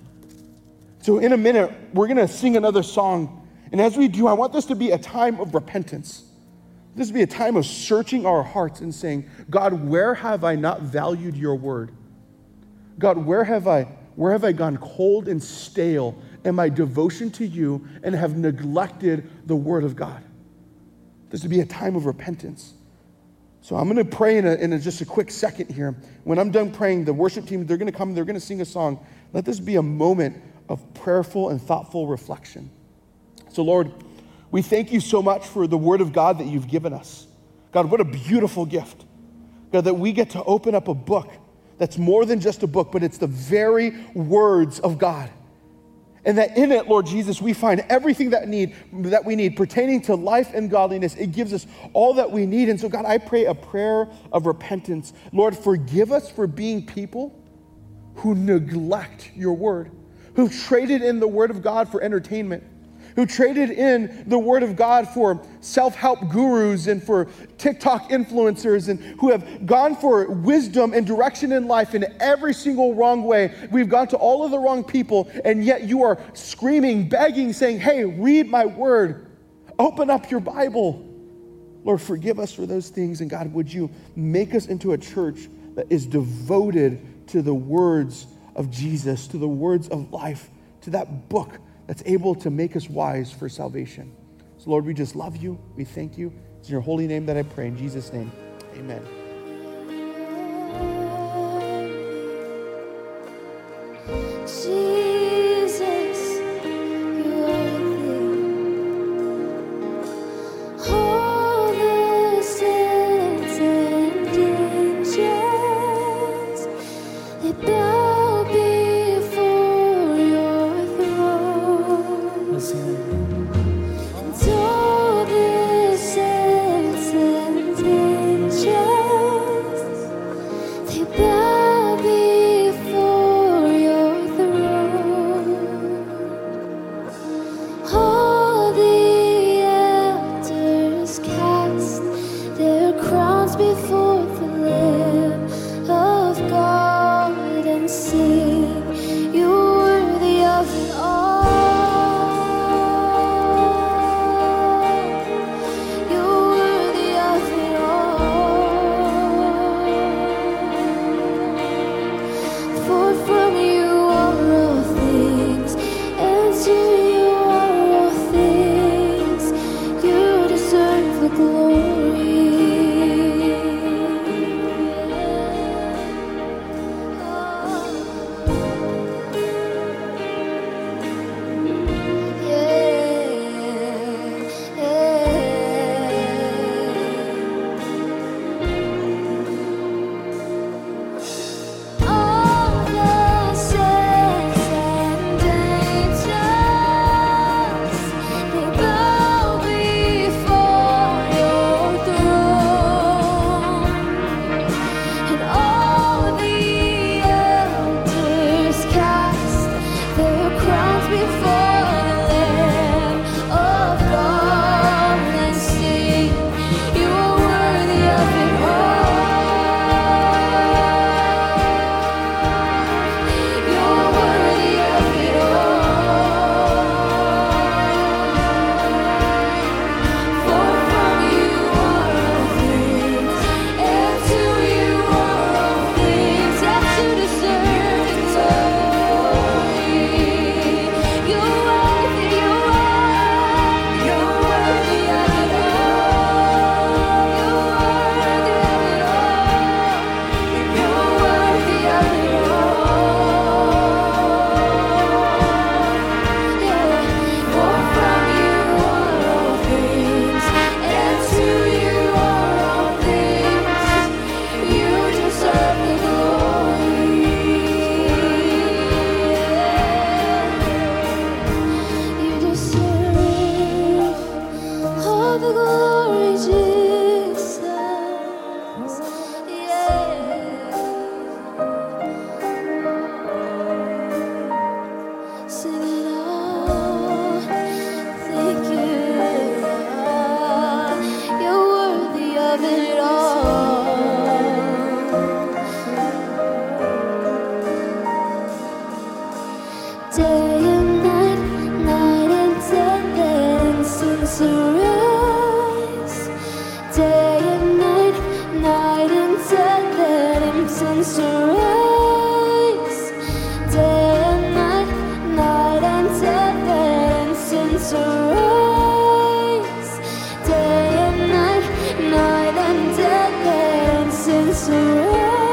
Speaker 4: So in a minute, we're going to sing another song. And as we do, I want this to be a time of repentance. This to be a time of searching our hearts and saying, God, where have I not valued your word? God, where have I, where have I gone cold and stale in my devotion to you and have neglected the word of God? This would be a time of repentance. So I'm going to pray in, a, in a, just a quick second here. When I'm done praying, the worship team, they're going to come, they're going to sing a song. Let this be a moment of prayerful and thoughtful reflection. So Lord, we thank you so much for the word of God that you've given us. God, what a beautiful gift. God, that we get to open up a book that's more than just a book, but it's the very words of God. And that in it, Lord Jesus, we find everything that need that we need pertaining to life and godliness. It gives us all that we need. And so, God, I pray a prayer of repentance. Lord, forgive us for being people who neglect your word, who traded in the word of God for entertainment, who traded in the word of God for self-help gurus and for TikTok influencers, and who have gone for wisdom and direction in life in every single wrong way. We've gone to all of the wrong people, and yet you are screaming, begging, saying, hey, read my word. Open up your Bible. Lord, forgive us for those things, and God, would you make us into a church that is devoted to the words of Jesus, to the words of life, to that book that's able to make us wise for salvation. So Lord, we just love you. We thank you. It's in your holy name that I pray. In Jesus' name, amen.
Speaker 3: Jesus, you are the all the saints and angels, they bow before your throne.
Speaker 2: Let's sing it.
Speaker 3: And all the saints and angels, they bow before your throne. All the elders cast their crowns before the Lamb of God and sing, you're worthy of it all. You're worthy of it all. For from you are all things, and to you are all things. You deserve the glory. All the day and night, night and day, then since arise. Day and night, night and day, then since arise. Day and night, night and day, then since arise. Day and night, night and day, then since arise.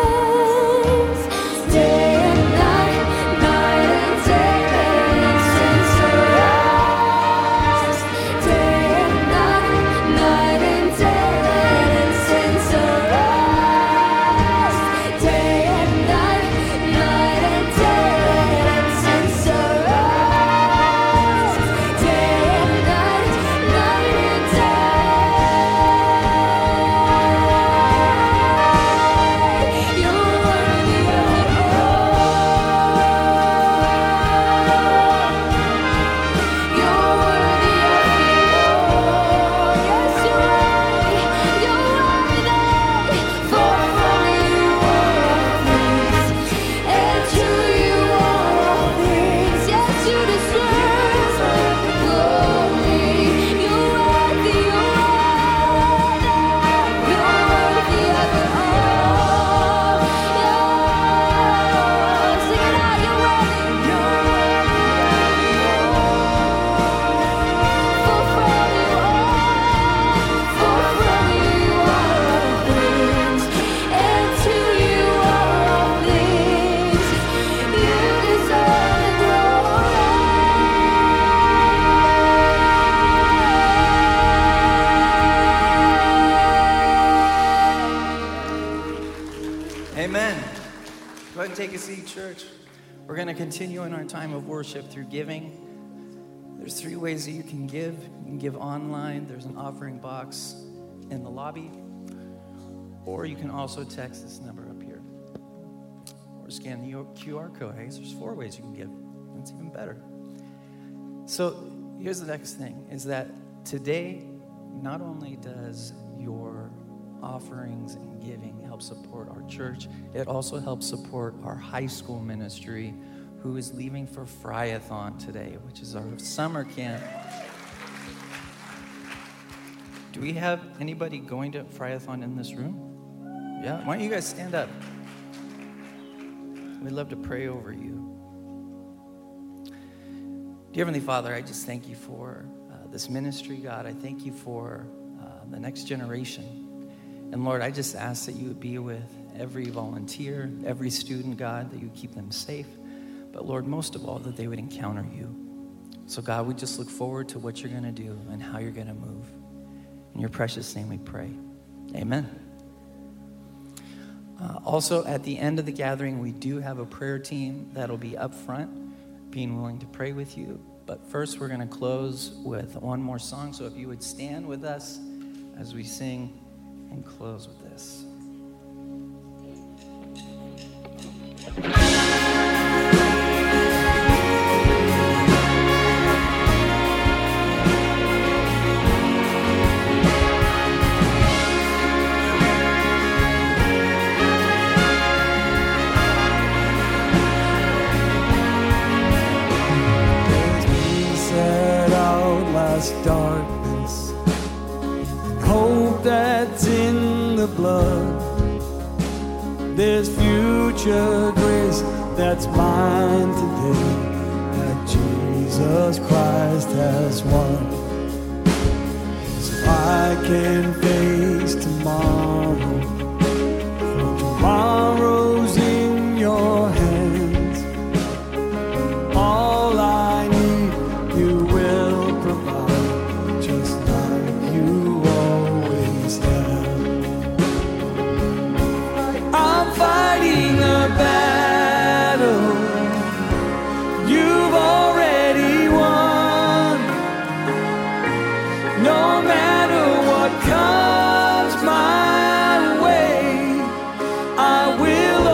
Speaker 3: Day and night, night and day, then since arise. Day and night, night and day, then since arise. Day and night, night and day, then since arise. Day and night, night and day. You're worthy of it all. You're worthy of it all. Yes, you're worthy. You're worthy. For from you are all things, and to you are all things. Yes, you deserve the glory. You're worthy. You're worthy. You're worthy of it all. Yeah. Sing it out. You're worthy. You're worthy of it all. For from you are, for from you are all things, and to you are all things. You deserve the
Speaker 2: Amen. Go ahead and take a seat, church. We're going to continue in our time of worship through giving. There's three ways that you can give. You can give online. There's an offering box in the lobby. Or you can also text this number up here. Or scan the Q R code. Hey, there's four ways you can give. That's even better. So here's the next thing, is that today, not only does your offerings and giving help support our church, it also helps support our high school ministry, who is leaving for Fryathon today, which is our summer camp. Do we have anybody going to Fryathon in this room? Yeah, why don't you guys stand up? We'd love to pray over you. Dear Heavenly Father, I just thank you for uh, this ministry, God. I thank you for uh, the next generation. And Lord, I just ask that you would be with every volunteer, every student, God, that you keep them safe. But Lord, most of all, that they would encounter you. So God, we just look forward to what you're going to do and how you're going to move. In your precious name we pray. Amen. Uh, also, at the end of the gathering, we do have a prayer team that'll be up front, being willing to pray with you. But first, we're going to close with one more song. So if you would stand with us as we sing and close with this.
Speaker 1: Darkness and hope that's in the blood. There's future grace that's mine today, that Jesus Christ has won. So I can face tomorrow, for tomorrow's in your hands. All I need, you will provide, just like you always have. I'm fighting a battle you've already won. No matter what comes my way, I will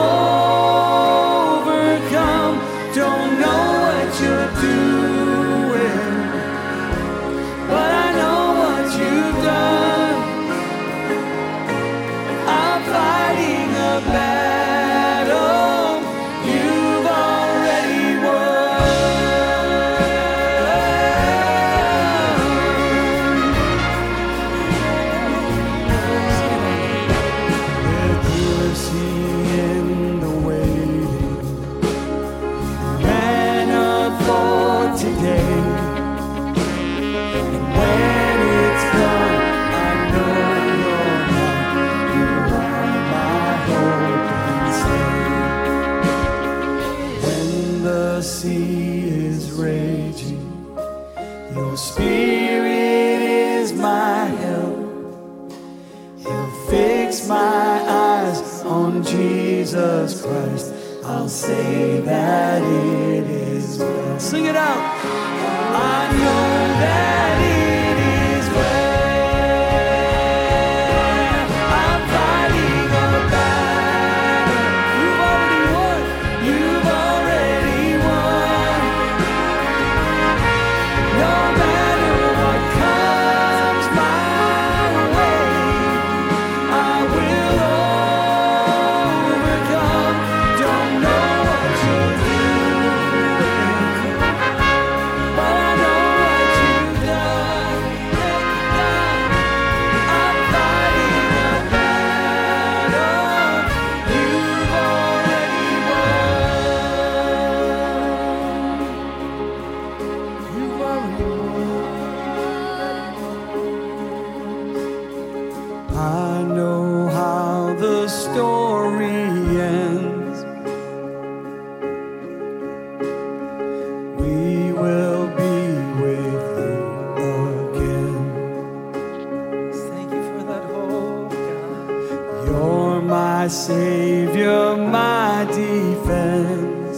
Speaker 1: sea is raging. Your spirit is my help. He'll fix my eyes on Jesus Christ. I'll say that it is well. Sing it out. I know that it is well. I'm fighting a battle. You've already won. You've already won. No matter what comes my way, I will overcome. Don't know what you're doing, but I know what you've done. I'm fighting a battle you've already won. You've already won. I know how the story ends. We will be with you again. Thank you for that hope, God. You're my Savior, my defense.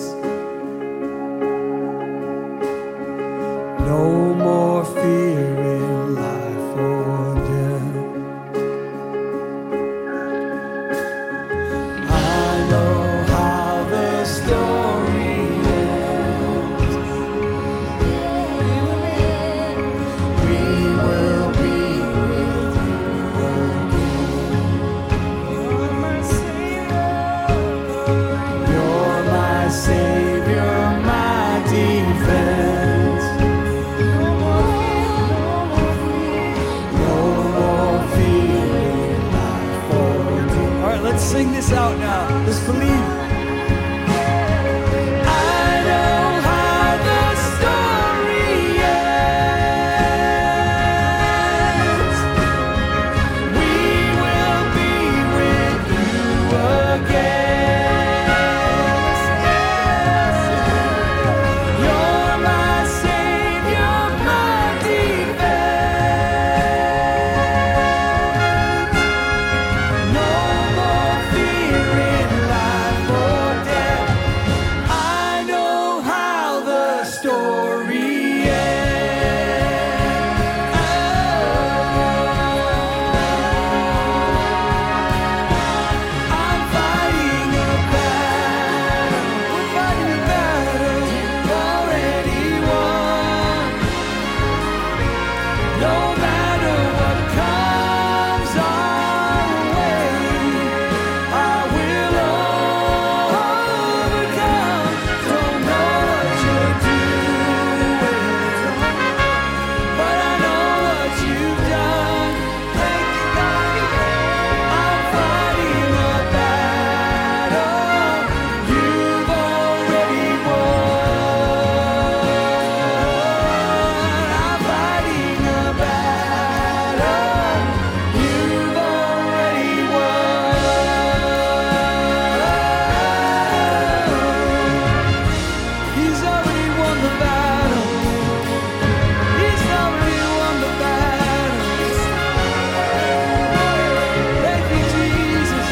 Speaker 1: No more fear in life or death. I know how the story ends. We will be with you again. You're my Savior. You're my Savior, my defense. No more fear in life or death. All right, let's sing this out now. Let's believe. I know how the story ends. We will be with you again. You're my Savior, my defense. No more fear in life or death. I know how the story ends. I'm fighting a battle. We're fighting a battle you've already won. No matter what comes our way, I will overcome. Don't know what you're doing, but I know what you've done. Thank you, God. I'm fighting a battle you've already won. I'm fighting a battle you've already won. He's already won the battle. He's already won the battle. Thank you, Jesus.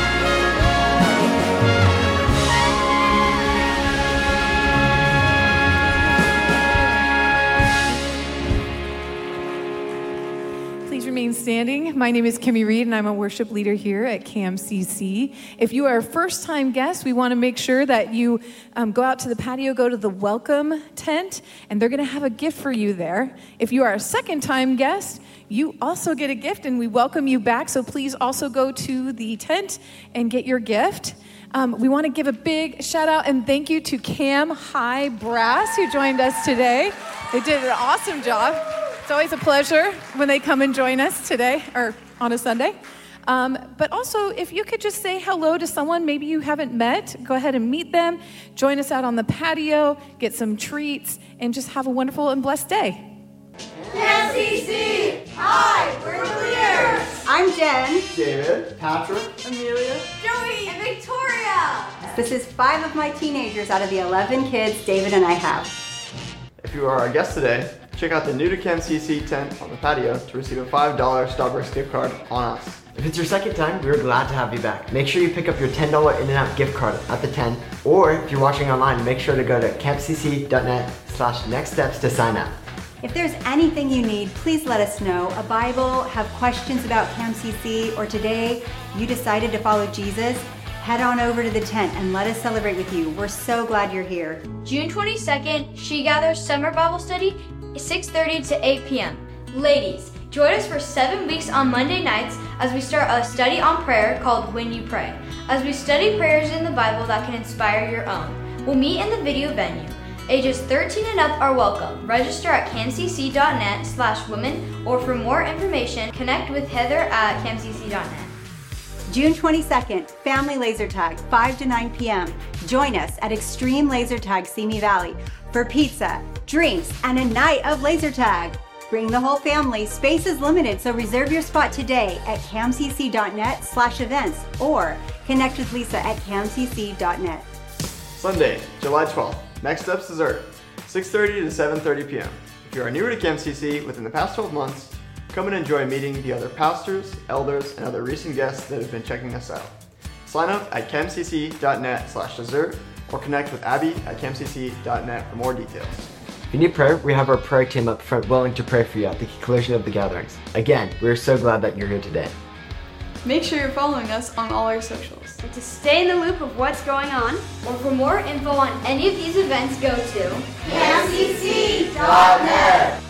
Speaker 5: Please remain standing. My name is Kimmy Reed, and I'm a worship leader here at C A M C C. If you are a first-time guest, we want to make sure that you um, go out to the patio, go to the welcome tent, and they're going to have a gift for you there. If you are a second-time guest, you also get a gift, and we welcome you back. So please also go to the tent and get your gift. Um, we want to give a big shout out and thank you to Cam High Brass who joined us today. They did an awesome job. It's always a pleasure when they come and join us today or on a Sunday. Um, but also, if you could just say hello to someone maybe you haven't met, go ahead and meet them. Join us out on the patio, get some treats, and just have a wonderful and blessed day.
Speaker 3: C A M C C! Hi, we're the leaders!
Speaker 6: I'm Jen.
Speaker 4: David, Patrick,
Speaker 3: Joey, and Victoria!
Speaker 6: This is five of my teenagers out of the eleven kids David and I have.
Speaker 7: If you are our guest today, check out the new to Cam C C tent on the patio to receive a five dollar Starbucks gift card on us.
Speaker 8: If it's your second time, we're glad to have you back. Make sure you pick up your ten dollar In-N-Out gift card at the tent, or if you're watching online, make sure to go to campcc.net slash next steps to sign up.
Speaker 6: If there's anything you need, please let us know. A Bible, have questions about Cam C C, or today you decided to follow Jesus, head on over to the tent and let us celebrate with you. We're so glad you're here.
Speaker 9: June twenty-second, She Gathers Summer Bible Study, six thirty to eight p.m. Ladies, join us for seven weeks on Monday nights as we start a study on prayer called When You Pray, as we study prayers in the Bible that can inspire your own. We'll meet in the video venue. Ages thirteen and up are welcome. Register at camcc.net slash women, or for more information, connect with Heather at camcc dot net.
Speaker 6: June twenty-second, Family Laser Tag, five to nine p.m. Join us at Extreme Laser Tag Simi Valley for pizza, drinks, and a night of laser tag. Bring the whole family. Space is limited, so reserve your spot today at camcc.net slash events or connect with Lisa at camcc dot net.
Speaker 7: Sunday, July twelfth, Next Steps Dessert, six thirty to seven thirty p.m. If you are newer to Cam C C within the past twelve months, come and enjoy meeting the other pastors, elders, and other recent guests that have been checking us out. Sign up at camcc.net slash dessert or connect with Abby at camcc.net for more details.
Speaker 8: If you need prayer, we have our prayer team up front willing to pray for you at the conclusion of the gatherings. Again, we're so glad that you're here today.
Speaker 10: Make sure you're following us on all our socials.
Speaker 9: To stay in the loop of what's going on, or for more info on any of these events, go to
Speaker 2: camcc dot net.